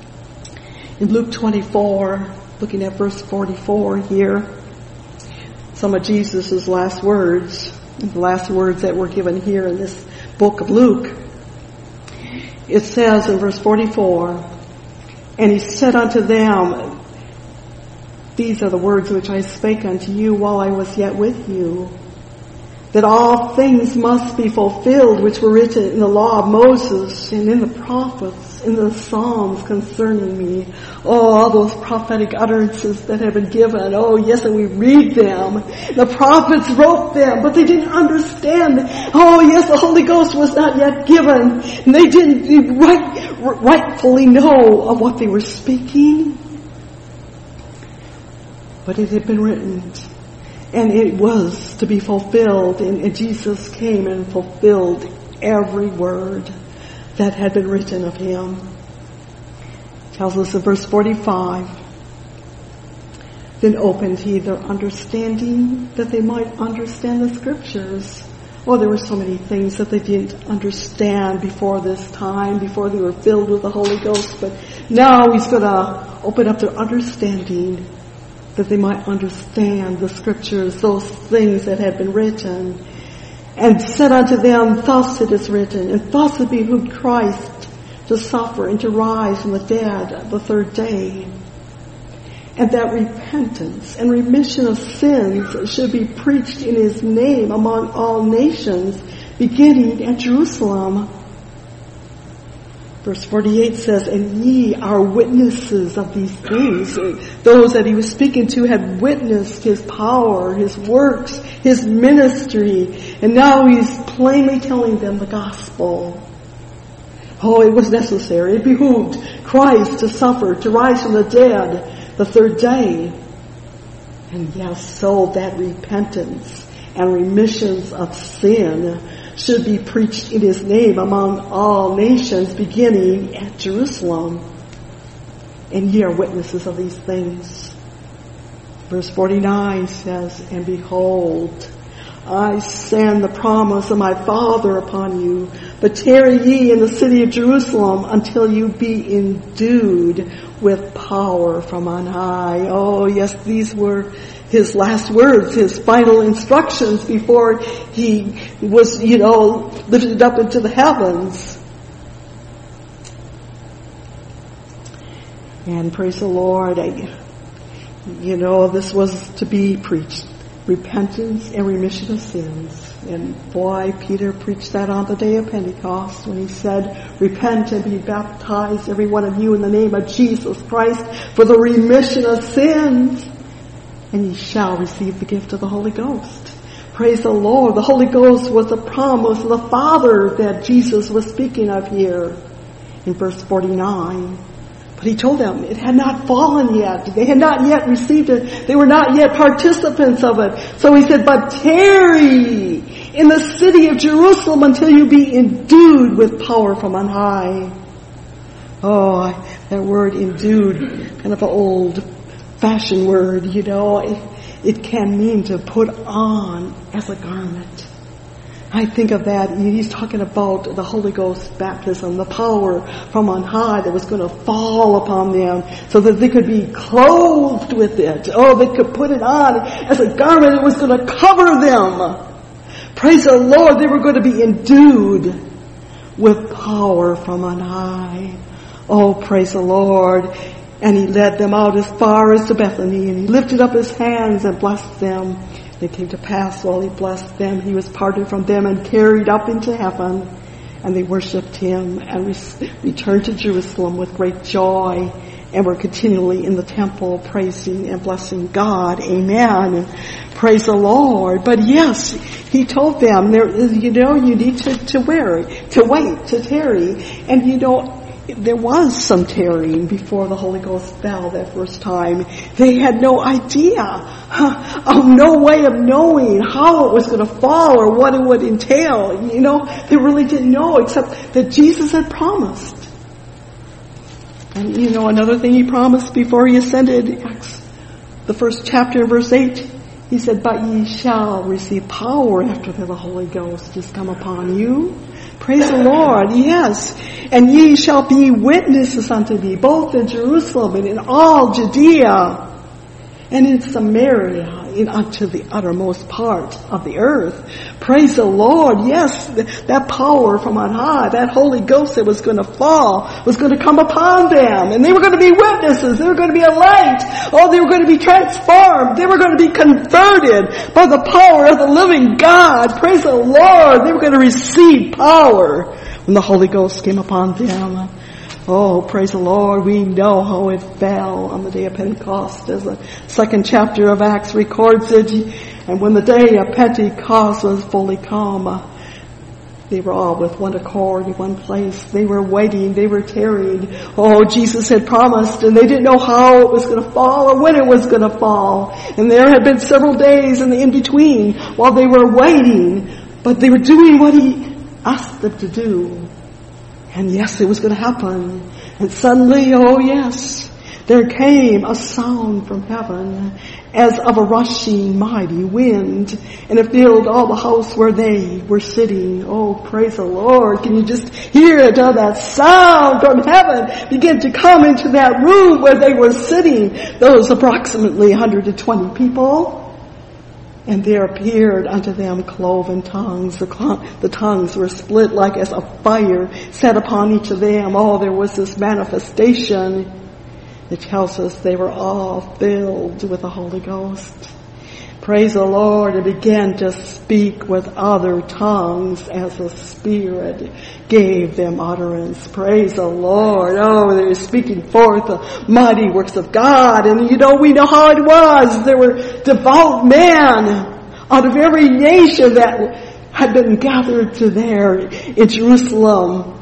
In Luke twenty-four, looking at verse forty-four here, some of Jesus' last words, the last words that were given here in this book of Luke. It says in verse forty-four, and he said unto them, These are the words which I spake unto you while I was yet with you, that all things must be fulfilled which were written in the law of Moses and in the prophets, in the Psalms concerning me. Oh, all those prophetic utterances that have been given. Oh, yes, and we read them. The prophets wrote them, but they didn't understand. Oh, yes, the Holy Ghost was not yet given. And they didn't right, rightfully know of what they were speaking. But it had been written. And it was to be fulfilled. And, and Jesus came and fulfilled every word that had been written of him. It tells us in verse forty-five, then opened he their understanding that they might understand the scriptures. Oh, there were so many things that they didn't understand before this time, before they were filled with the Holy Ghost. But now he's going to open up their understanding that they might understand the scriptures, those things that had been written. And said unto them, thus it is written, and thus it behooved Christ to suffer and to rise from the dead the third day. And that repentance and remission of sins should be preached in his name among all nations, beginning at Jerusalem. Verse forty-eight says, and ye are witnesses of these things. Those that he was speaking to had witnessed his power, his works, his ministry. And now he's plainly telling them the gospel. Oh, it was necessary. It behooved Christ to suffer, to rise from the dead the third day. And yes, so that repentance and remissions of sin should be preached in his name among all nations, beginning at Jerusalem. And ye are witnesses of these things. Verse forty-nine says, and behold, I send the promise of my Father upon you, but tarry ye in the city of Jerusalem until you be endued with power from on high. Oh, yes, these were his last words, his final instructions before he was, you know, lifted up into the heavens. And praise the Lord, I, you know, this was to be preached. Repentance and remission of sins. And boy, Peter preached that on the day of Pentecost when he said, repent and be baptized, every one of you, in the name of Jesus Christ for the remission of sins. And ye shall receive the gift of the Holy Ghost. Praise the Lord. The Holy Ghost was the promise of the Father that Jesus was speaking of here in verse forty-nine. But he told them it had not fallen yet. They had not yet received it. They were not yet participants of it. So he said, but tarry in the city of Jerusalem until you be endued with power from on high. Oh, that word endued, kind of an old fashioned word, you know. It, it can mean to put on as a garment. I think of that. He's talking about the Holy Ghost baptism, the power from on high that was going to fall upon them so that they could be clothed with it. Oh, they could put it on as a garment. It was going to cover them. Praise the Lord. They were going to be endued with power from on high. Oh, praise the Lord. And he led them out as far as to Bethany, and he lifted up his hands and blessed them. It came to pass while he blessed them, he was parted from them and carried up into heaven. And they worshipped him and re- returned to Jerusalem with great joy, and were continually in the temple praising and blessing God. Amen. Praise the Lord. But yes, he told them, there, you know, you need to, to wear, to wait, to tarry. And you know, there was some tarrying before the Holy Ghost fell that first time. They had no idea, huh, no way of knowing how it was going to fall or what it would entail. You know, they really didn't know except that Jesus had promised. And you know, another thing he promised before he ascended, Acts, the first chapter in verse eight, he said, but ye shall receive power after that the Holy Ghost is come upon you. Praise the Lord, yes. And ye shall be witnesses unto me, both in Jerusalem and in all Judea and in Samaria, in unto the uttermost part of the earth. Praise the Lord. Yes, that power from on high, that Holy Ghost that was going to fall, was going to come upon them. And they were going to be witnesses. They were going to be a light. Oh, they were going to be transformed. They were going to be converted by the power of the living God. Praise the Lord. They were going to receive power when the Holy Ghost came upon them. Oh, praise the Lord. We know how it fell on the day of Pentecost, as the second chapter of Acts records it. And when the day of Pentecost was fully come, they were all with one accord in one place. They were waiting. They were tarrying. Oh, Jesus had promised, and they didn't know how it was going to fall or when it was going to fall. And there had been several days in the in-between while they were waiting. But they were doing what He asked them to do. And yes, it was going to happen. And suddenly, oh yes, there came a sound from heaven as of a rushing mighty wind, and it filled all the house where they were sitting. Oh, praise the Lord. Can you just hear it? Oh, that sound from heaven began to come into that room where they were sitting. Those approximately one hundred twenty people. And there appeared unto them cloven tongues. The, cl- the tongues were split like as a fire set upon each of them. Oh, there was this manifestation. It tells us they were all filled with the Holy Ghost. Praise the Lord, and began to speak with other tongues as the Spirit gave them utterance. Praise the Lord. Oh, they were speaking forth the mighty works of God. And you know, we know how it was. There were devout men out of every nation that had been gathered to there in Jerusalem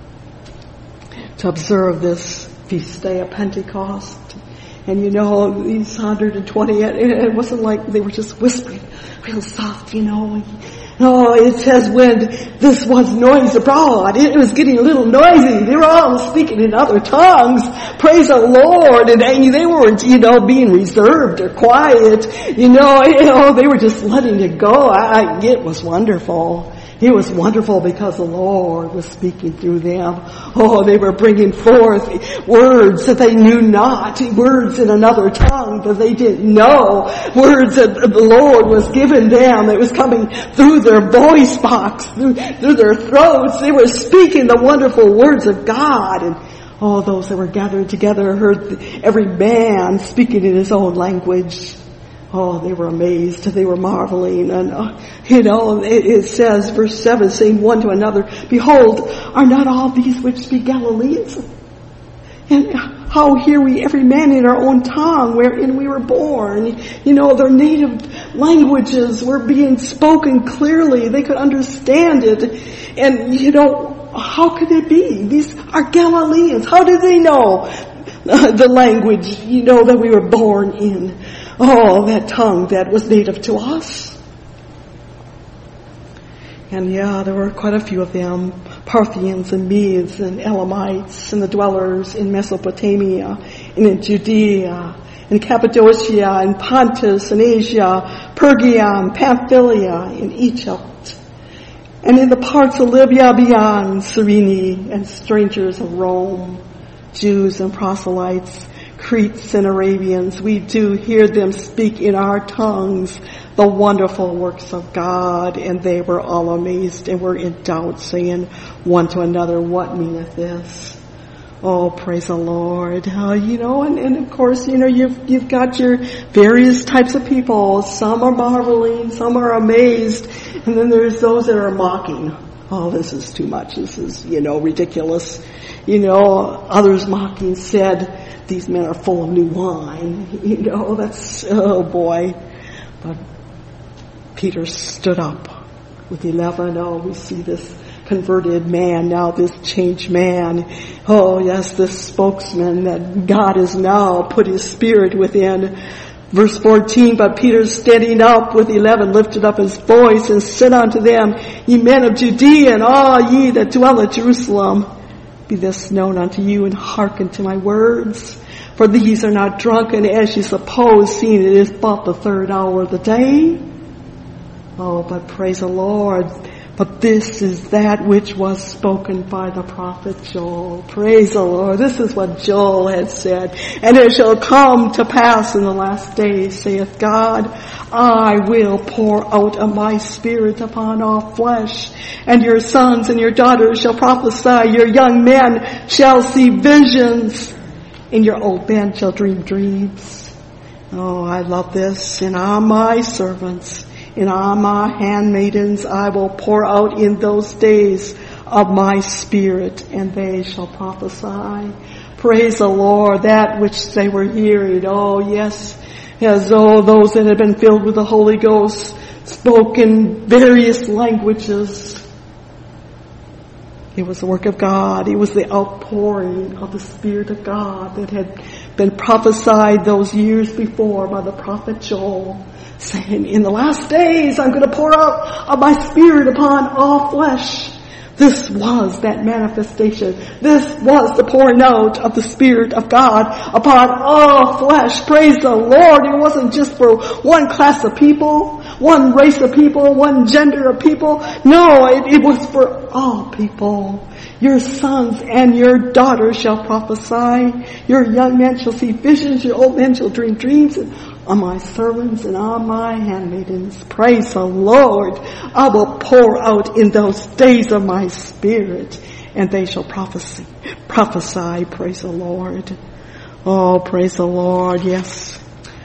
to observe this feast day of Pentecost. And you know, these one hundred twenty, it, it wasn't like they were just whispering real soft, you know. No, it says when this was noise abroad, it was getting a little noisy. They were all speaking in other tongues. Praise the Lord. And they weren't, you know, being reserved or quiet. You know, you know they were just letting it go. I, it was wonderful. It was wonderful because the Lord was speaking through them. Oh, they were bringing forth words that they knew not, words in another tongue that they didn't know, words that the Lord was giving them. It was coming through their voice box, through, through their throats. They were speaking the wonderful words of God. And all those that were gathered together heard every man speaking in his own language. Oh, they were amazed. They were marveling. And, uh, you know, it, it says, verse seven, saying one to another, Behold, are not all these which speak Galileans? And how hear we every man in our own tongue wherein we were born? You know, their native languages were being spoken clearly. They could understand it. And, you know, how could it be? These are Galileans. How did they know the language, you know, that we were born in? Oh, that tongue that was native to us. And yeah, there were quite a few of them. Parthians and Medes and Elamites and the dwellers in Mesopotamia and in Judea and Cappadocia and Pontus and Asia, Pergia and Pamphylia and Egypt. And in the parts of Libya beyond Cyrene and strangers of Rome, Jews and proselytes, Cretes and Arabians, we do hear them speak in our tongues the wonderful works of God. And they were all amazed and were in doubt, saying one to another, What meaneth this? Oh, praise the Lord. Uh, you know, and, and of course, you know, you've, you've got your various types of people. Some are marveling, some are amazed, and then there's those that are mocking. Oh, this is too much. This is, you know, ridiculous. You know, others mocking said, these men are full of new wine. You know, that's, oh boy. But Peter stood up with eleven. Oh, we see this converted man now, this changed man. Oh yes, this spokesman that God has now put his spirit within. Verse fourteen, but Peter standing up with eleven lifted up his voice and said unto them, Ye men of Judea and all ye that dwell at Jerusalem, be this known unto you and hearken to my words. For these are not drunken as you suppose, seeing it is but the third hour of the day. Oh, but praise the Lord. But this is that which was spoken by the prophet Joel. Praise the Lord. This is what Joel had said. And it shall come to pass in the last days, saith God, I will pour out of my spirit upon all flesh, and your sons and your daughters shall prophesy, your young men shall see visions, and your old men shall dream dreams. Oh, I love this. And on my servants and on my handmaidens I will pour out in those days of my spirit, and they shall prophesy. Praise the Lord, that which they were hearing. Oh, yes, as though those that had been filled with the Holy Ghost spoke in various languages. It was the work of God. It was the outpouring of the Spirit of God that had been prophesied those years before by the prophet Joel, saying, in the last days I'm going to pour out of my Spirit upon all flesh. This was that manifestation. This was the pouring out of the Spirit of God upon all flesh. Praise the Lord. It wasn't just for one class of people, one race of people, one gender of people. No, it, it was for all people. Your sons and your daughters shall prophesy. Your young men shall see visions. Your old men shall dream dreams. And on my servants and on my handmaidens, praise the Lord, I will pour out in those days of my Spirit, and they shall prophesy. Prophesy, praise the Lord. Oh, praise the Lord, yes.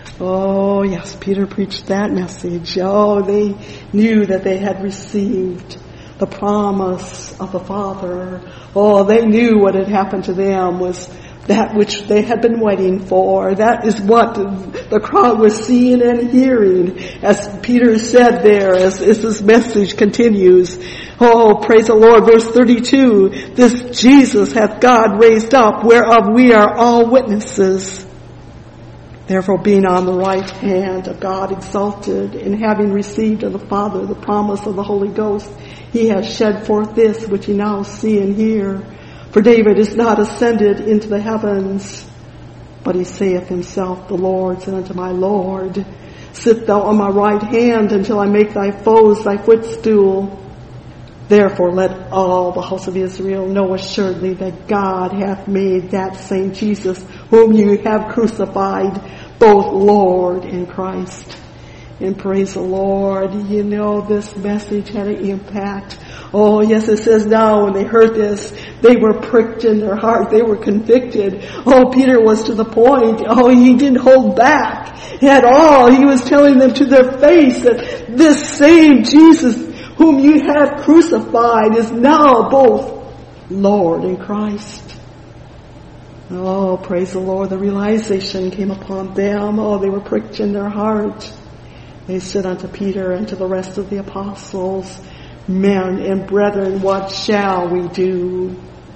Oh, yes, Peter preached that message. Oh, they knew that they had received the promise of the Father. Oh, they knew what had happened to them was that which they had been waiting for. That is what the crowd was seeing and hearing. As Peter said there, as, as this message continues. Oh, praise the Lord. Verse thirty-two, this Jesus hath God raised up, whereof we are all witnesses. Therefore, being on the right hand of God exalted, and having received of the Father the promise of the Holy Ghost, he has shed forth this which ye now see and hear. For David is not ascended into the heavens, but he saith himself, the Lord said unto my Lord, sit thou on my right hand until I make thy foes thy footstool. Therefore let all the house of Israel know assuredly that God hath made that same Jesus, whom you have crucified, both Lord and Christ. And praise the Lord, you know, this message had an impact. Oh, yes, it says now when they heard this, they were pricked in their heart. They were convicted. Oh, Peter was to the point. Oh, he didn't hold back at all. He was telling them to their face that this same Jesus whom you have crucified is now both Lord and Christ. Oh, praise the Lord. The realization came upon them. Oh, they were pricked in their heart. They said unto Peter and to the rest of the apostles, men and brethren, what shall we do?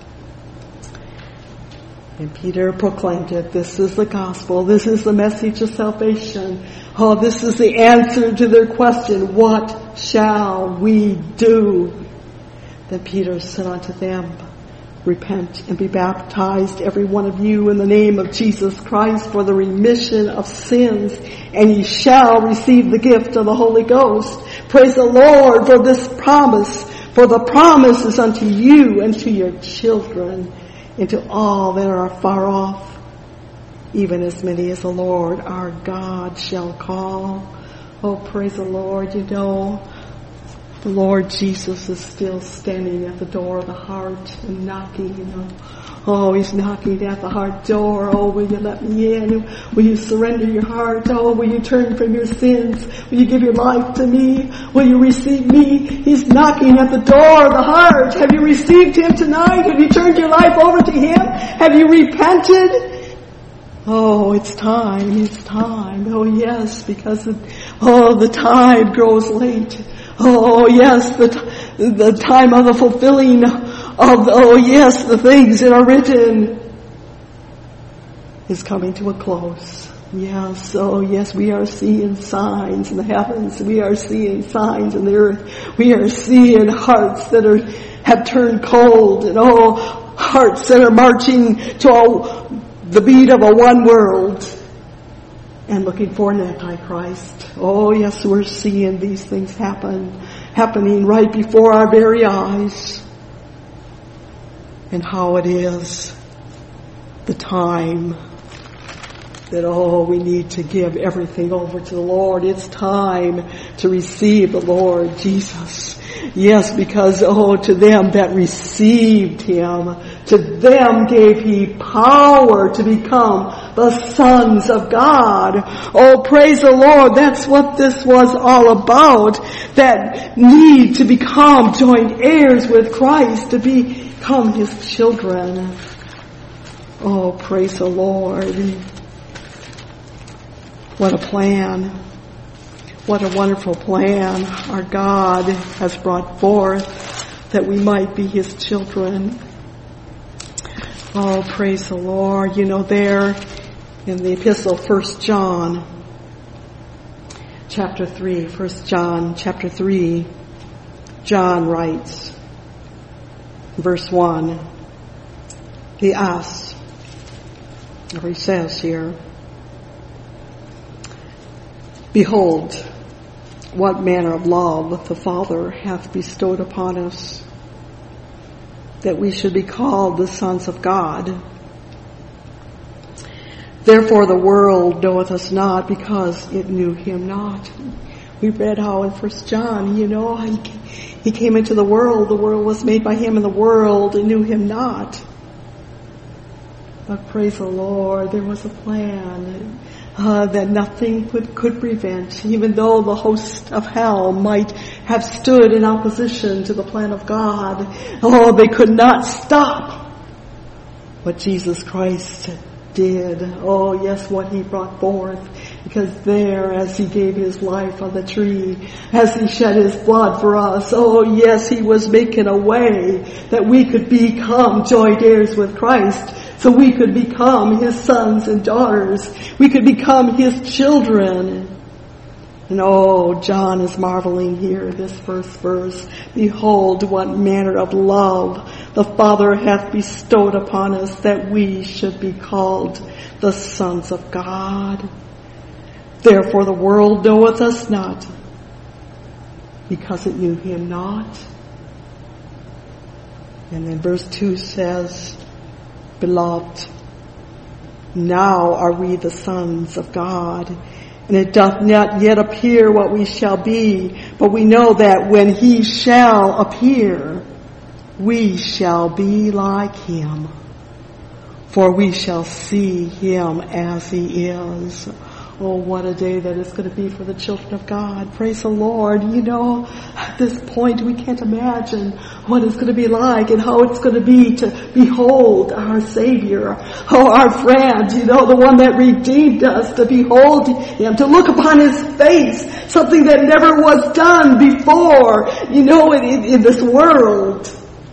And Peter proclaimed it. This is the gospel. This is the message of salvation. Oh, this is the answer to their question. What shall we do? Then Peter said unto them, repent and be baptized, every one of you, in the name of Jesus Christ for the remission of sins, and ye shall receive the gift of the Holy Ghost. Praise the Lord for this promise, for the promise is unto you and to your children and to all that are far off, even as many as the Lord our God shall call. Oh, praise the Lord. You know, the Lord Jesus is still standing at the door of the heart and knocking, you know. Oh, he's knocking at the heart door. Oh, will you let me in? Will you surrender your heart? Oh, will you turn from your sins? Will you give your life to me? Will you receive me? He's knocking at the door of the heart. Have you received him tonight? Have you turned your life over to him? Have you repented? Oh, it's time. It's time. Oh, yes, because it, oh, the time grows late. Oh, yes, the, t- the time of the fulfilling of, oh, yes, the things that are written is coming to a close. Yes, oh, yes, we are seeing signs in the heavens. We are seeing signs in the earth. We are seeing hearts that are have turned cold, and oh, hearts that are marching to a, the beat of a one world and looking for an Antichrist. Oh, yes, we're seeing these things happen. happening right before our very eyes. And how it is the time that, oh, we need to give everything over to the Lord. It's time to receive the Lord Jesus. Yes, because, oh, to them that received him, to them gave he power to become the sons of God. Oh, praise the Lord. That's what this was all about. That need to become joint heirs with Christ, to become his children. Oh, praise the Lord. What a plan. What a wonderful plan our God has brought forth that we might be his children. Oh, praise the Lord. You know, there in the epistle, First John, chapter three, First John, chapter three, John writes, verse one, he asks, or he says here, behold, what manner of love the Father hath bestowed upon us, that we should be called the sons of God. Therefore the world knoweth us not, because it knew him not. We read how in First John, you know, he, he came into the world, the world was made by him, and the world knew him not. But praise the Lord, there was a plan uh, that nothing could, could prevent, even though the host of hell might have stood in opposition to the plan of God. Oh, they could not stop what Jesus Christ did. Oh, yes, what he brought forth. Because there, as he gave his life on the tree, as he shed his blood for us, oh, yes, he was making a way that we could become joint heirs with Christ. So we could become his sons and daughters. We could become his children. And oh, John is marveling here, this first verse. Behold, what manner of love the Father hath bestowed upon us, that we should be called the sons of God. Therefore the world knoweth us not, because it knew him not. And then verse two says, beloved, now are we the sons of God, and it doth not yet appear what we shall be, but we know that when he shall appear, we shall be like him, for we shall see him as he is. Oh, what a day that is going to be for the children of God. Praise the Lord. You know, at this point we can't imagine what it's going to be like and how it's going to be to behold our Savior, oh, our friend, you know, the one that redeemed us, to behold him, to look upon his face, something that never was done before, you know, in, in, in this world.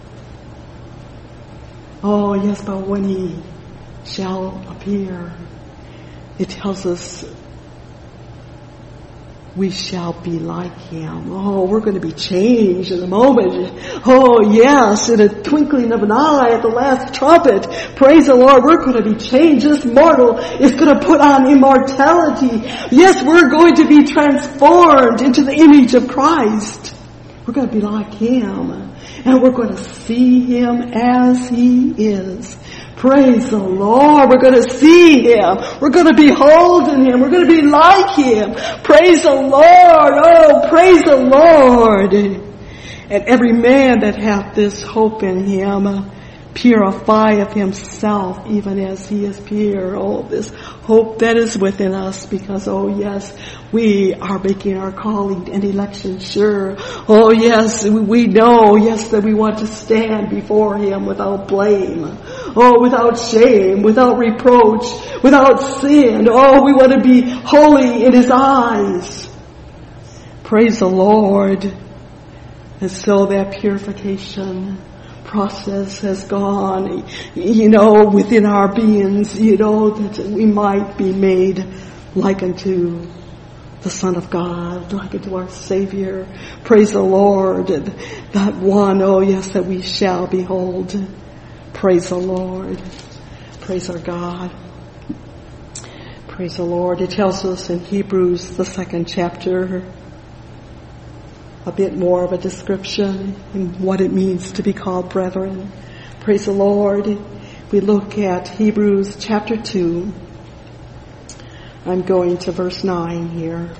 Oh, yes, but when he shall appear, it tells us we shall be like him. Oh, we're going to be changed in a moment. Oh, yes, in a twinkling of an eye at the last trumpet. Praise the Lord, we're going to be changed. This mortal is going to put on immortality. Yes, we're going to be transformed into the image of Christ. We're going to be like him. And we're going to see him as he is. Praise the Lord. We're going to see him. We're going to behold in him. We're going to be like him. Praise the Lord. Oh, praise the Lord. And every man that hath this hope in him purifieth himself even as he is pure. Oh, this hope that is within us, because, oh yes, we are making our calling and election sure. Oh yes, we know, yes, that we want to stand before him without blame. Oh, without shame, without reproach, without sin. Oh, we want to be holy in his eyes. Praise the Lord. And so that purification process has gone, you know, within our beings, you know, that we might be made like unto the Son of God, like unto our Savior. Praise the Lord. That one, oh yes, that we shall behold. Praise the Lord. Praise our God. Praise the Lord. It tells us in Hebrews, the second chapter, a bit more of a description in what it means to be called brethren. Praise the Lord. We look at Hebrews chapter two. I'm going to verse nine here.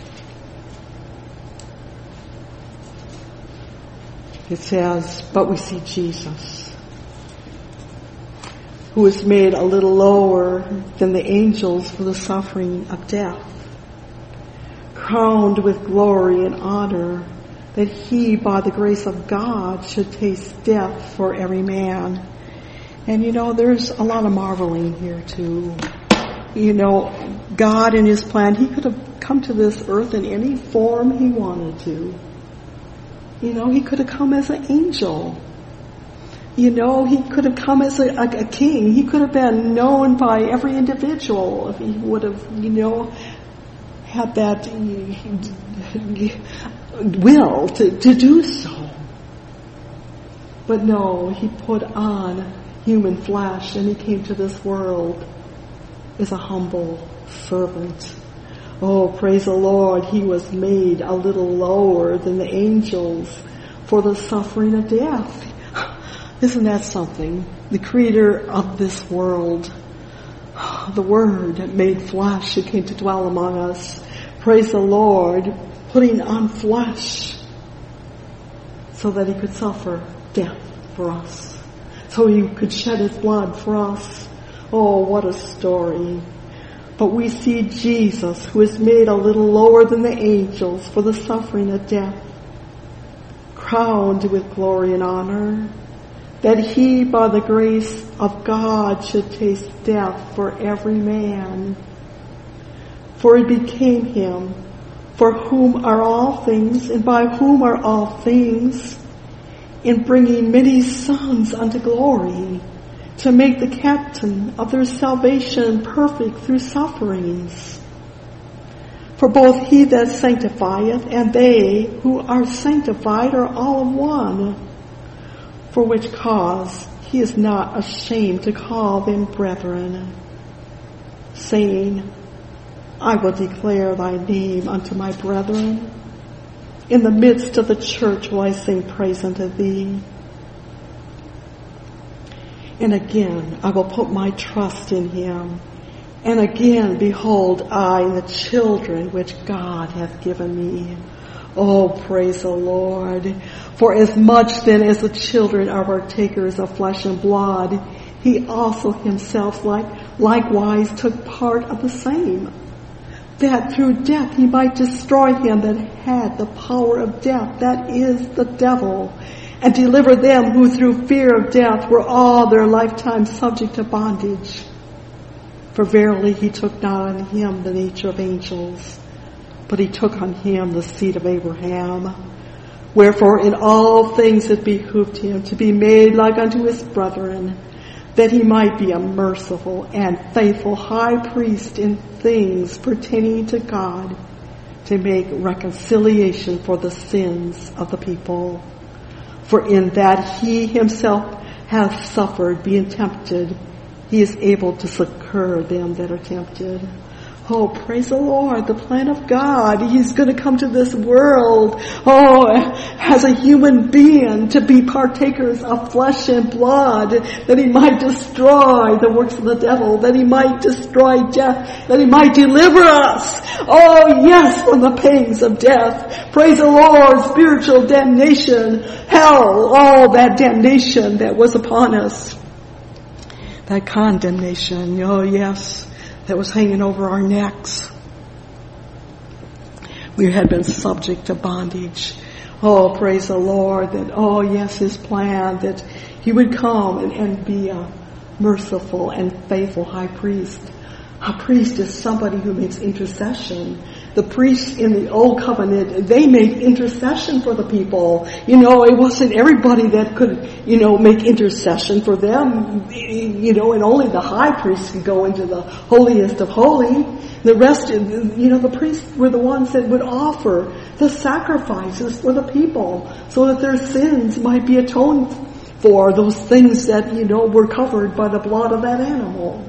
It says, but we see Jesus, who is made a little lower than the angels for the suffering of death, crowned with glory and honor, that he, by the grace of God, should taste death for every man. And you know, there's a lot of marveling here too. You know, God in his plan, he could have come to this earth in any form he wanted to. You know, he could have come as an angel. You know, he could have come as a, a, a king. He could have been known by every individual if he would have, you know, had that will to, to do so. But no, he put on human flesh and he came to this world as a humble servant. Oh, praise the Lord, he was made a little lower than the angels for the suffering of death. Isn't that something? The creator of this world, the Word made flesh, who came to dwell among us. Praise the Lord, putting on flesh so that he could suffer death for us, so he could shed his blood for us. Oh, what a story. But we see Jesus, who is made a little lower than the angels for the suffering of death, crowned with glory and honor, that he, by the grace of God, should taste death for every man. For it became him, for whom are all things, and by whom are all things, in bringing many sons unto glory, to make the captain of their salvation perfect through sufferings. For both he that sanctifieth and they who are sanctified are all of one, for which cause he is not ashamed to call them brethren, saying, I will declare thy name unto my brethren. In the midst of the church will I sing praise unto thee. And again, I will put my trust in him. And again, behold, I and the children which God hath given me. Oh, praise the Lord. For as much then as the children are partakers of flesh and blood, he also himself like, likewise took part of the same, that through death he might destroy him that had the power of death, that is, the devil, and deliver them who through fear of death were all their lifetime subject to bondage. For verily he took not on him the nature of angels, but he took on him the seed of Abraham. Wherefore in all things it behooved him to be made like unto his brethren, that he might be a merciful and faithful high priest in things pertaining to God, to make reconciliation for the sins of the people. For in that he himself hath suffered, being tempted, he is able to succor them that are tempted. Oh, praise the Lord, the plan of God. He's going to come to this world, oh, as a human being to be partakers of flesh and blood, that he might destroy the works of the devil, that he might destroy death, that he might deliver us, oh yes, from the pangs of death. Praise the Lord, spiritual damnation, hell, all that damnation that was upon us. That condemnation, oh yes, that was hanging over our necks. We had been subject to bondage. Oh, praise the Lord, that, oh yes, his plan, that he would come and, and be a merciful and faithful high priest. A priest is somebody who makes intercession. The priests in the old covenant, they made intercession for the people. You know, it wasn't everybody that could, you know, make intercession for them. You know, and only the high priest could go into the holiest of holy. The rest, you know, the priests were the ones that would offer the sacrifices for the people so that their sins might be atoned for, those things that, you know, were covered by the blood of that animal.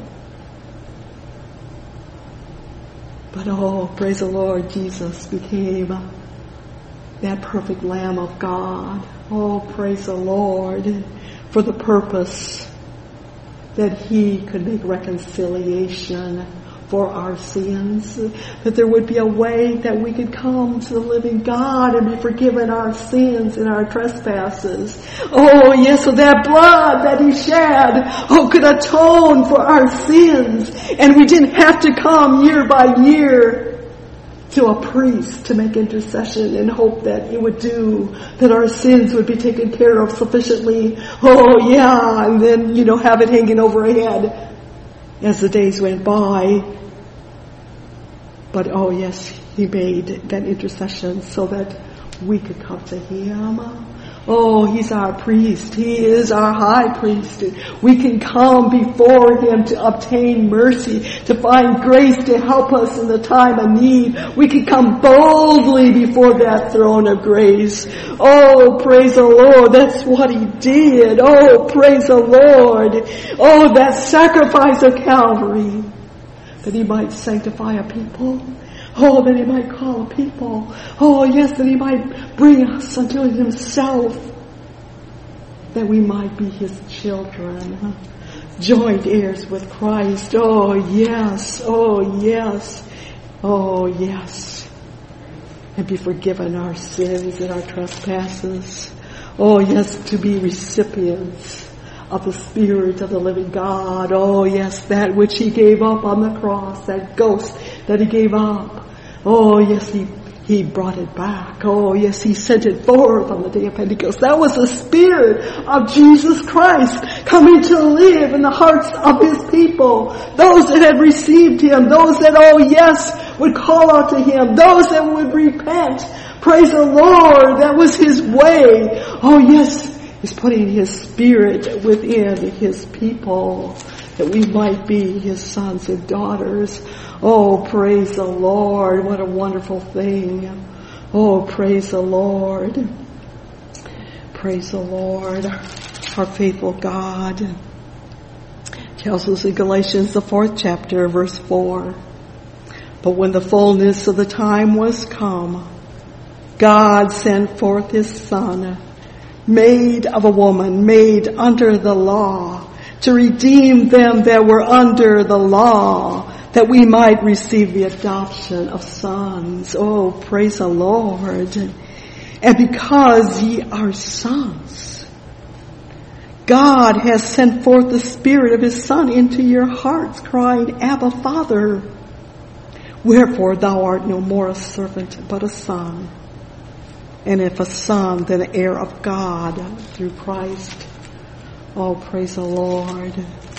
But oh, praise the Lord, Jesus became that perfect Lamb of God. Oh, praise the Lord for the purpose that He could make reconciliation for our sins, that there would be a way that we could come to the living God and be forgiven our sins and our trespasses. Oh yes, so that blood that He shed, oh, could atone for our sins, and we didn't have to come year by year to a priest to make intercession and hope that it would do, that our sins would be taken care of sufficiently. Oh yeah, and then, you know, have it hanging overhead as the days went by. But oh yes, He made that intercession so that we could come to Him. Oh, He's our priest. He is our high priest. We can come before Him to obtain mercy, to find grace to help us in the time of need. We can come boldly before that throne of grace. Oh, praise the Lord. That's what He did. Oh, praise the Lord. Oh, that sacrifice of Calvary, that He might sanctify a people. Oh, that He might call a people. Oh, yes, that He might bring us unto Himself, that we might be His children, joint heirs with Christ. Oh, yes. Oh, yes. Oh, yes. And be forgiven our sins and our trespasses. Oh, yes, to be recipients of the Spirit of the living God. Oh yes, that which He gave up on the cross, that ghost that He gave up. Oh yes, He He brought it back. Oh yes, He sent it forth on the day of Pentecost. That was the Spirit of Jesus Christ coming to live in the hearts of His people. Those that had received Him, those that, oh yes, would call out to Him, those that would repent. Praise the Lord, that was His way. Oh yes, is putting His Spirit within His people, that we might be His sons and daughters. Oh, praise the Lord. What a wonderful thing. Oh, praise the Lord. Praise the Lord. Our faithful God tells us in Galatians, the fourth chapter, verse four. But when the fullness of the time was come, God sent forth His Son, made of a woman, made under the law, to redeem them that were under the law, that we might receive the adoption of sons. Oh, praise the Lord. And because ye are sons, God has sent forth the Spirit of His Son into your hearts, crying, Abba, Father. Wherefore thou art no more a servant, but a son. And if a son, then an heir of God through Christ. Oh, praise the Lord.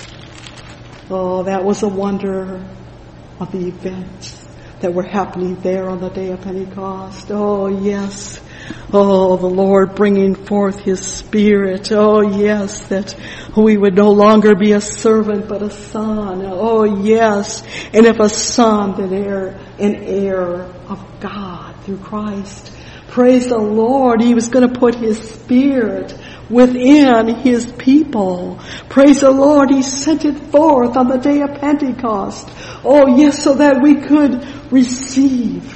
Oh, that was a wonder of the events that were happening there on the day of Pentecost. Oh, yes. Oh, the Lord bringing forth His Spirit. Oh, yes, that we would no longer be a servant, but a son. Oh, yes. And if a son, then heir, an heir of God through Christ. Praise the Lord. He was going to put His Spirit within His people. Praise the Lord. He sent it forth on the day of Pentecost. Oh yes, so that we could receive,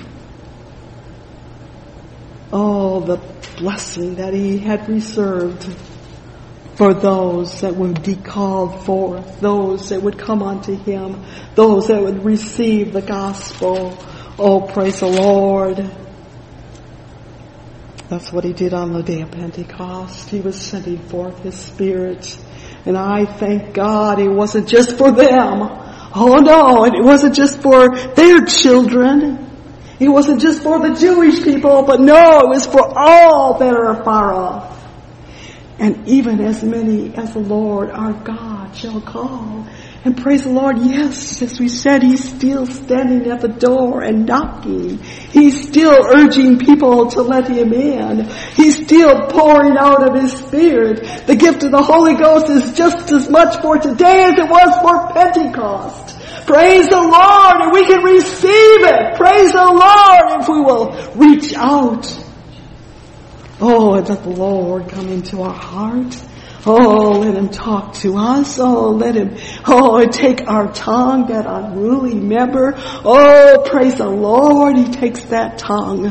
oh, the blessing that He had reserved for those that would be called forth, those that would come unto Him, those that would receive the gospel. Oh, praise the Lord. That's what He did on the day of Pentecost. He was sending forth His Spirit. And I thank God it wasn't just for them. Oh no, it wasn't just for their children. It wasn't just for the Jewish people, but no, it was for all that are far off. And even as many as the Lord our God shall call. And praise the Lord, yes, as we said, He's still standing at the door and knocking. He's still urging people to let Him in. He's still pouring out of His Spirit. The gift of the Holy Ghost is just as much for today as it was for Pentecost. Praise the Lord, and we can receive it. Praise the Lord, if we will reach out. Oh, and let the Lord come into our heart. Oh, let Him talk to us. Oh, let Him, oh, take our tongue, that unruly member. Oh, praise the Lord. He takes that tongue.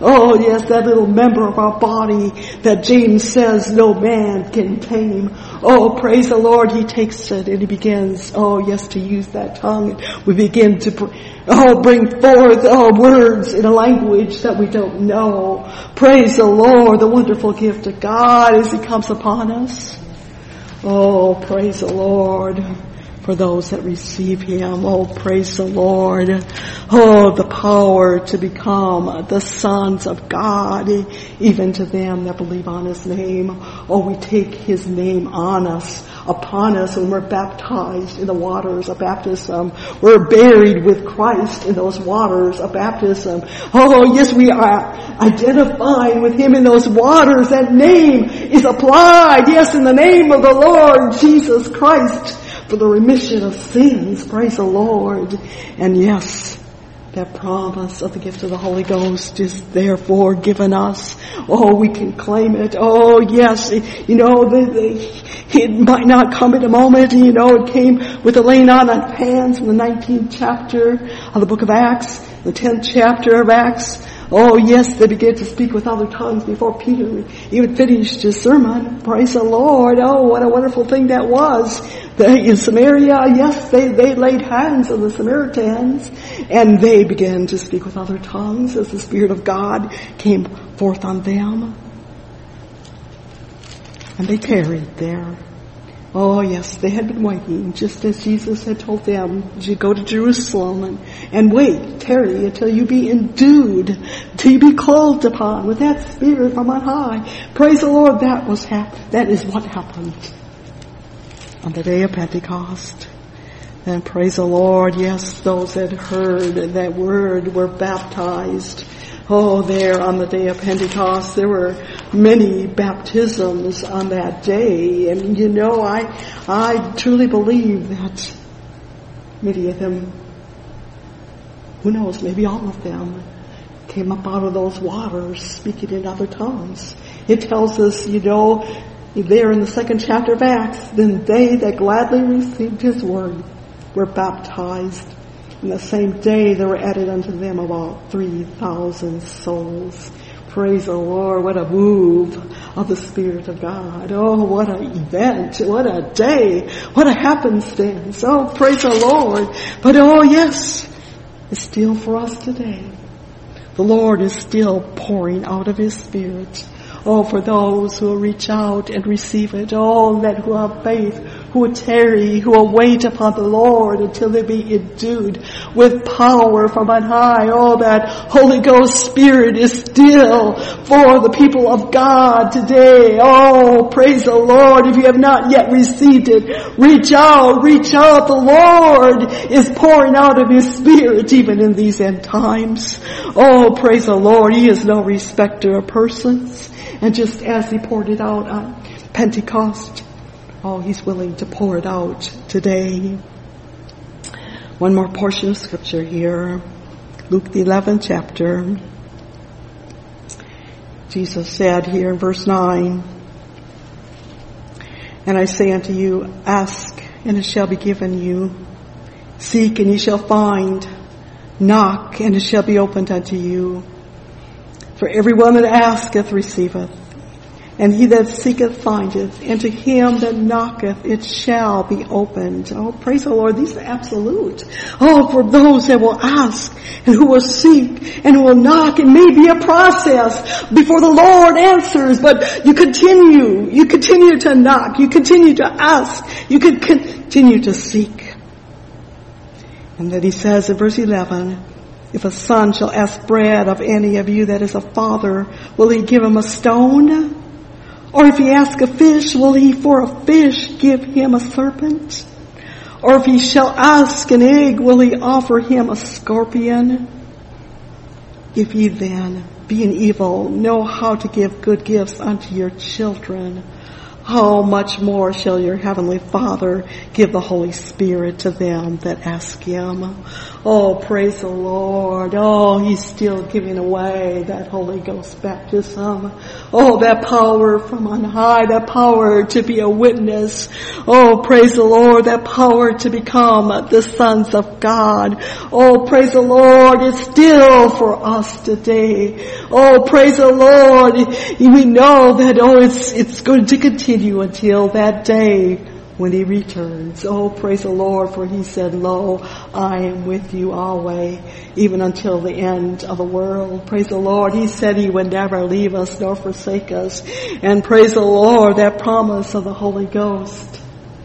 Oh yes, that little member of our body that James says no man can tame. Oh, praise the Lord, he takes it and he begins, oh yes, to use that tongue. We begin to pr- oh bring forth oh words in a language that we don't know. Praise the Lord, the wonderful gift of God as he comes upon us. Oh, praise the Lord for those that receive him. Oh, praise the Lord. Oh, the power to become the sons of God, even to them that believe on his name. Oh, we take his name on us, upon us when we're baptized in the waters of baptism. We're buried with Christ in those waters of baptism. Oh, yes, we are identifying with him in those waters. That name is applied, yes, in the name of the Lord Jesus Christ, for the remission of sins. Praise the Lord. And yes, that promise of the gift of the Holy Ghost is therefore given us. Oh, we can claim it. Oh, yes. You know, the, the, it might not come in a moment. You know, it came with the laying on of hands in the nineteenth chapter of the book of Acts, the tenth chapter of Acts. Oh, yes, they began to speak with other tongues before Peter even finished his sermon. Praise the Lord. Oh, what a wonderful thing that was. They, in Samaria, yes, they, they laid hands on the Samaritans and they began to speak with other tongues as the Spirit of God came forth on them. And they tarried there. Oh, yes, they had been waiting, just as Jesus had told them, you go to Jerusalem and, and wait, tarry until you be endued, till you be clothed upon with that Spirit from on high. Praise the Lord, that was hap- that is what happened on the day of Pentecost. And praise the Lord, yes, those that heard that word were baptized. Oh, there on the day of Pentecost, there were many baptisms on that day. And you know, I, I truly believe that many of them, who knows, maybe all of them, came up out of those waters speaking in other tongues. It tells us, you know, there in the second chapter of Acts, then they that gladly received his word were baptized. And the same day there were added unto them about three thousand souls. Praise the Lord, what a move of the Spirit of God. Oh, what an event, what a day, what a happenstance. Oh, praise the Lord. But oh yes, it's still for us today. The Lord is still pouring out of his Spirit. Oh, for those who will reach out and receive it. Oh, that who have faith, who will tarry, who will wait upon the Lord until they be endued with power from on high. Oh, that Holy Ghost Spirit is still for the people of God today. Oh, praise the Lord. If you have not yet received it, reach out, reach out. The Lord is pouring out of his Spirit even in these end times. Oh, praise the Lord. He is no respecter of persons. And just as he poured it out on Pentecost, oh, he's willing to pour it out today. One more portion of scripture here. Luke the eleventh chapter. Jesus said here in verse nine, and I say unto you, ask and it shall be given you. Seek and ye shall find. Knock and it shall be opened unto you. For everyone that asketh receiveth, and he that seeketh findeth, and to him that knocketh it shall be opened. Oh, praise the Lord, these are absolute. Oh, for those that will ask, and who will seek, and who will knock, it may be a process before the Lord answers, but you continue, you continue to knock, you continue to ask, you can continue to seek. And then he says in verse eleven, if a son shall ask bread of any of you that is a father, will he give him a stone? Or if he ask a fish, will he for a fish give him a serpent? Or if he shall ask an egg, will he offer him a scorpion? If ye then, being evil, know how to give good gifts unto your children, how much more shall your heavenly Father give the Holy Spirit to them that ask him? Oh, praise the Lord. Oh, he's still giving away that Holy Ghost baptism. Oh, that power from on high, that power to be a witness. Oh, praise the Lord, that power to become the sons of God. Oh, praise the Lord, it's still for us today. Oh, praise the Lord. We know that, oh, it's, it's going to continue until that day when he returns. Oh, praise the Lord, for he said, lo, I am with you always, even until the end of the world. Praise the Lord. He said he would never leave us nor forsake us. And praise the Lord, that promise of the Holy Ghost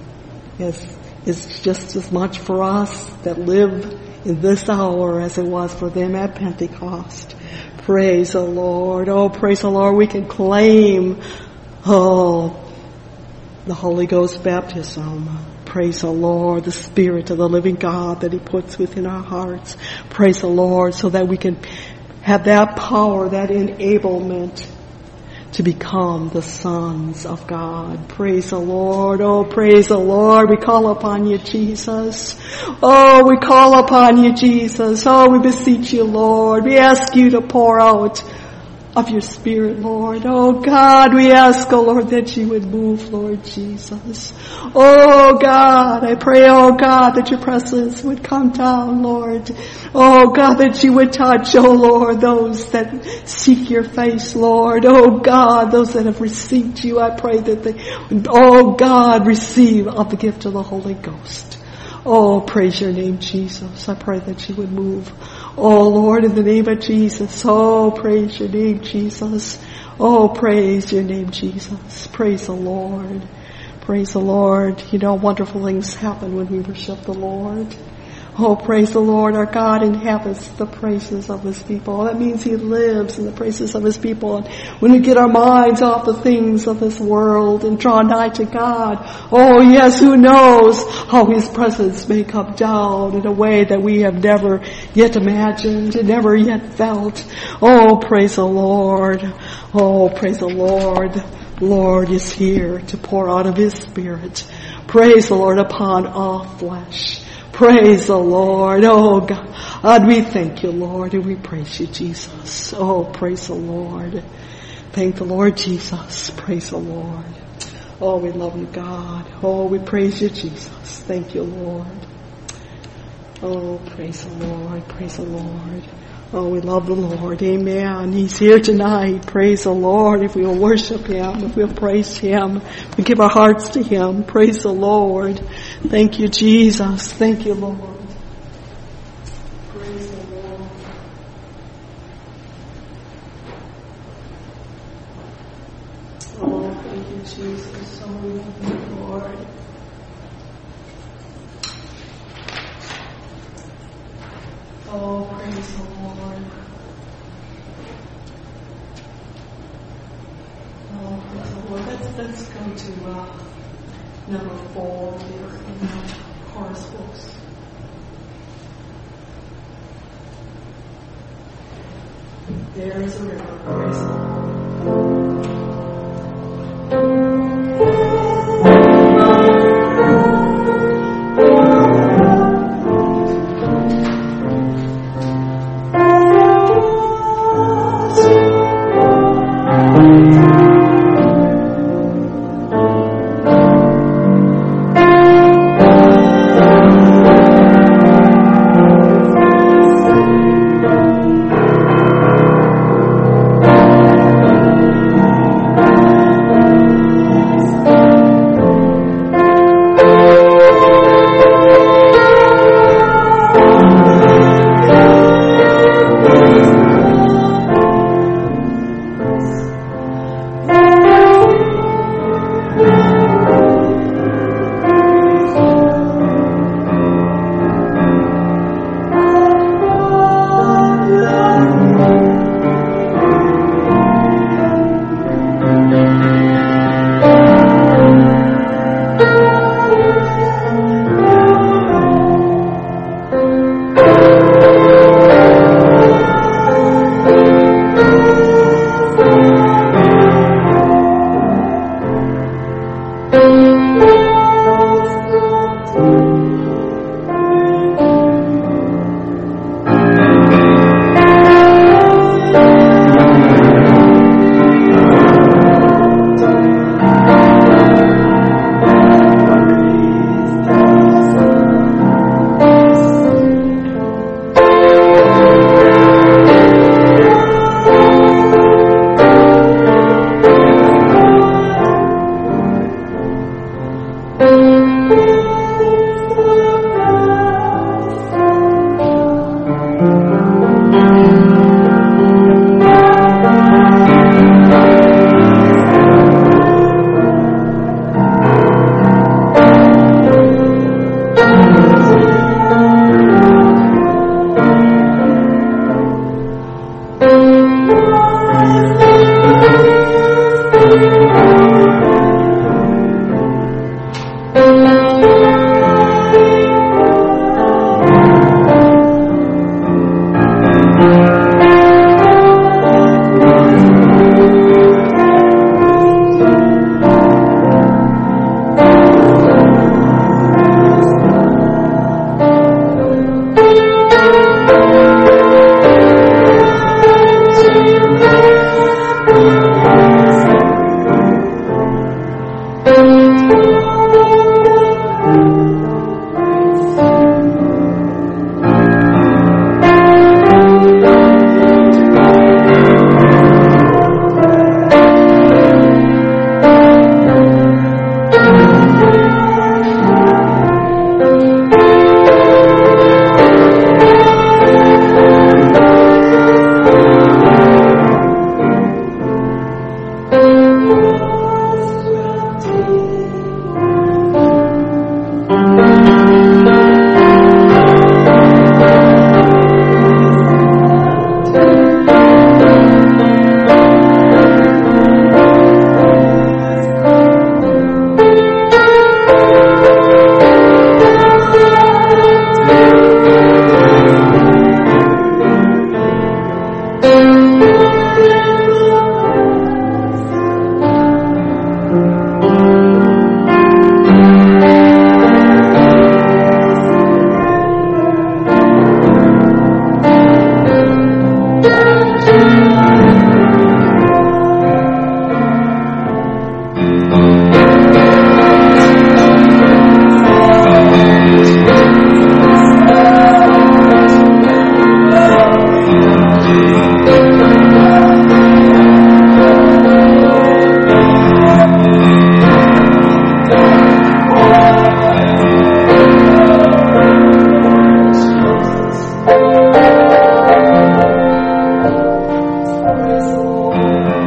is, is just as much for us that live in this hour as it was for them at Pentecost. Praise the Lord. Oh, praise the Lord. We can claim, oh, the Holy Ghost baptism. Praise the Lord, the Spirit of the living God that he puts within our hearts. Praise the Lord, so that we can have that power, that enablement to become the sons of God. Praise the Lord. Oh, praise the Lord. We call upon you, Jesus. Oh, we call upon you, Jesus. Oh, we beseech you, Lord. We ask you to pour out of your Spirit, Lord. Oh God, we ask, oh Lord, that you would move, Lord Jesus. Oh God, I pray, oh God, that your presence would come down, Lord. Oh God, that you would touch, oh Lord, those that seek your face, Lord. Oh God, those that have received you, I pray that they, oh God, receive of the gift of the Holy Ghost. Oh, praise your name, Jesus. I pray that you would move. Oh, Lord, in the name of Jesus. Oh, praise your name, Jesus. Oh, praise your name, Jesus. Praise the Lord. Praise the Lord. You know, wonderful things happen when we worship the Lord. Oh, praise the Lord. Our God inhabits the praises of his people. That means he lives in the praises of his people. And when we get our minds off the things of this world and draw nigh to God, oh yes, who knows how his presence may come down in a way that we have never yet imagined and never yet felt. Oh, praise the Lord. Oh, praise the Lord. Lord is here to pour out of his Spirit. Praise the Lord upon all flesh. Praise the Lord. Oh God, we thank you, Lord, and we praise you, Jesus. Oh, praise the Lord. Thank the Lord Jesus. Praise the Lord. Oh, we love you, God. Oh, we praise you, Jesus. Thank you, Lord. Oh, praise the Lord. Praise the Lord. Oh, we love the Lord. Amen. He's here tonight. Praise the Lord. If we will worship him, if we'll praise him, we give our hearts to him. Praise the Lord. Thank you, Jesus. Thank you, Lord. Praise the Lord. Oh, thank you, Jesus. Oh, we love you, Lord. Oh, praise the Lord. Oh, praise the Lord. Let's, let's go to uh, number four here in the chorus books. There is a river. Praise the Lord. Thank you. Thank you.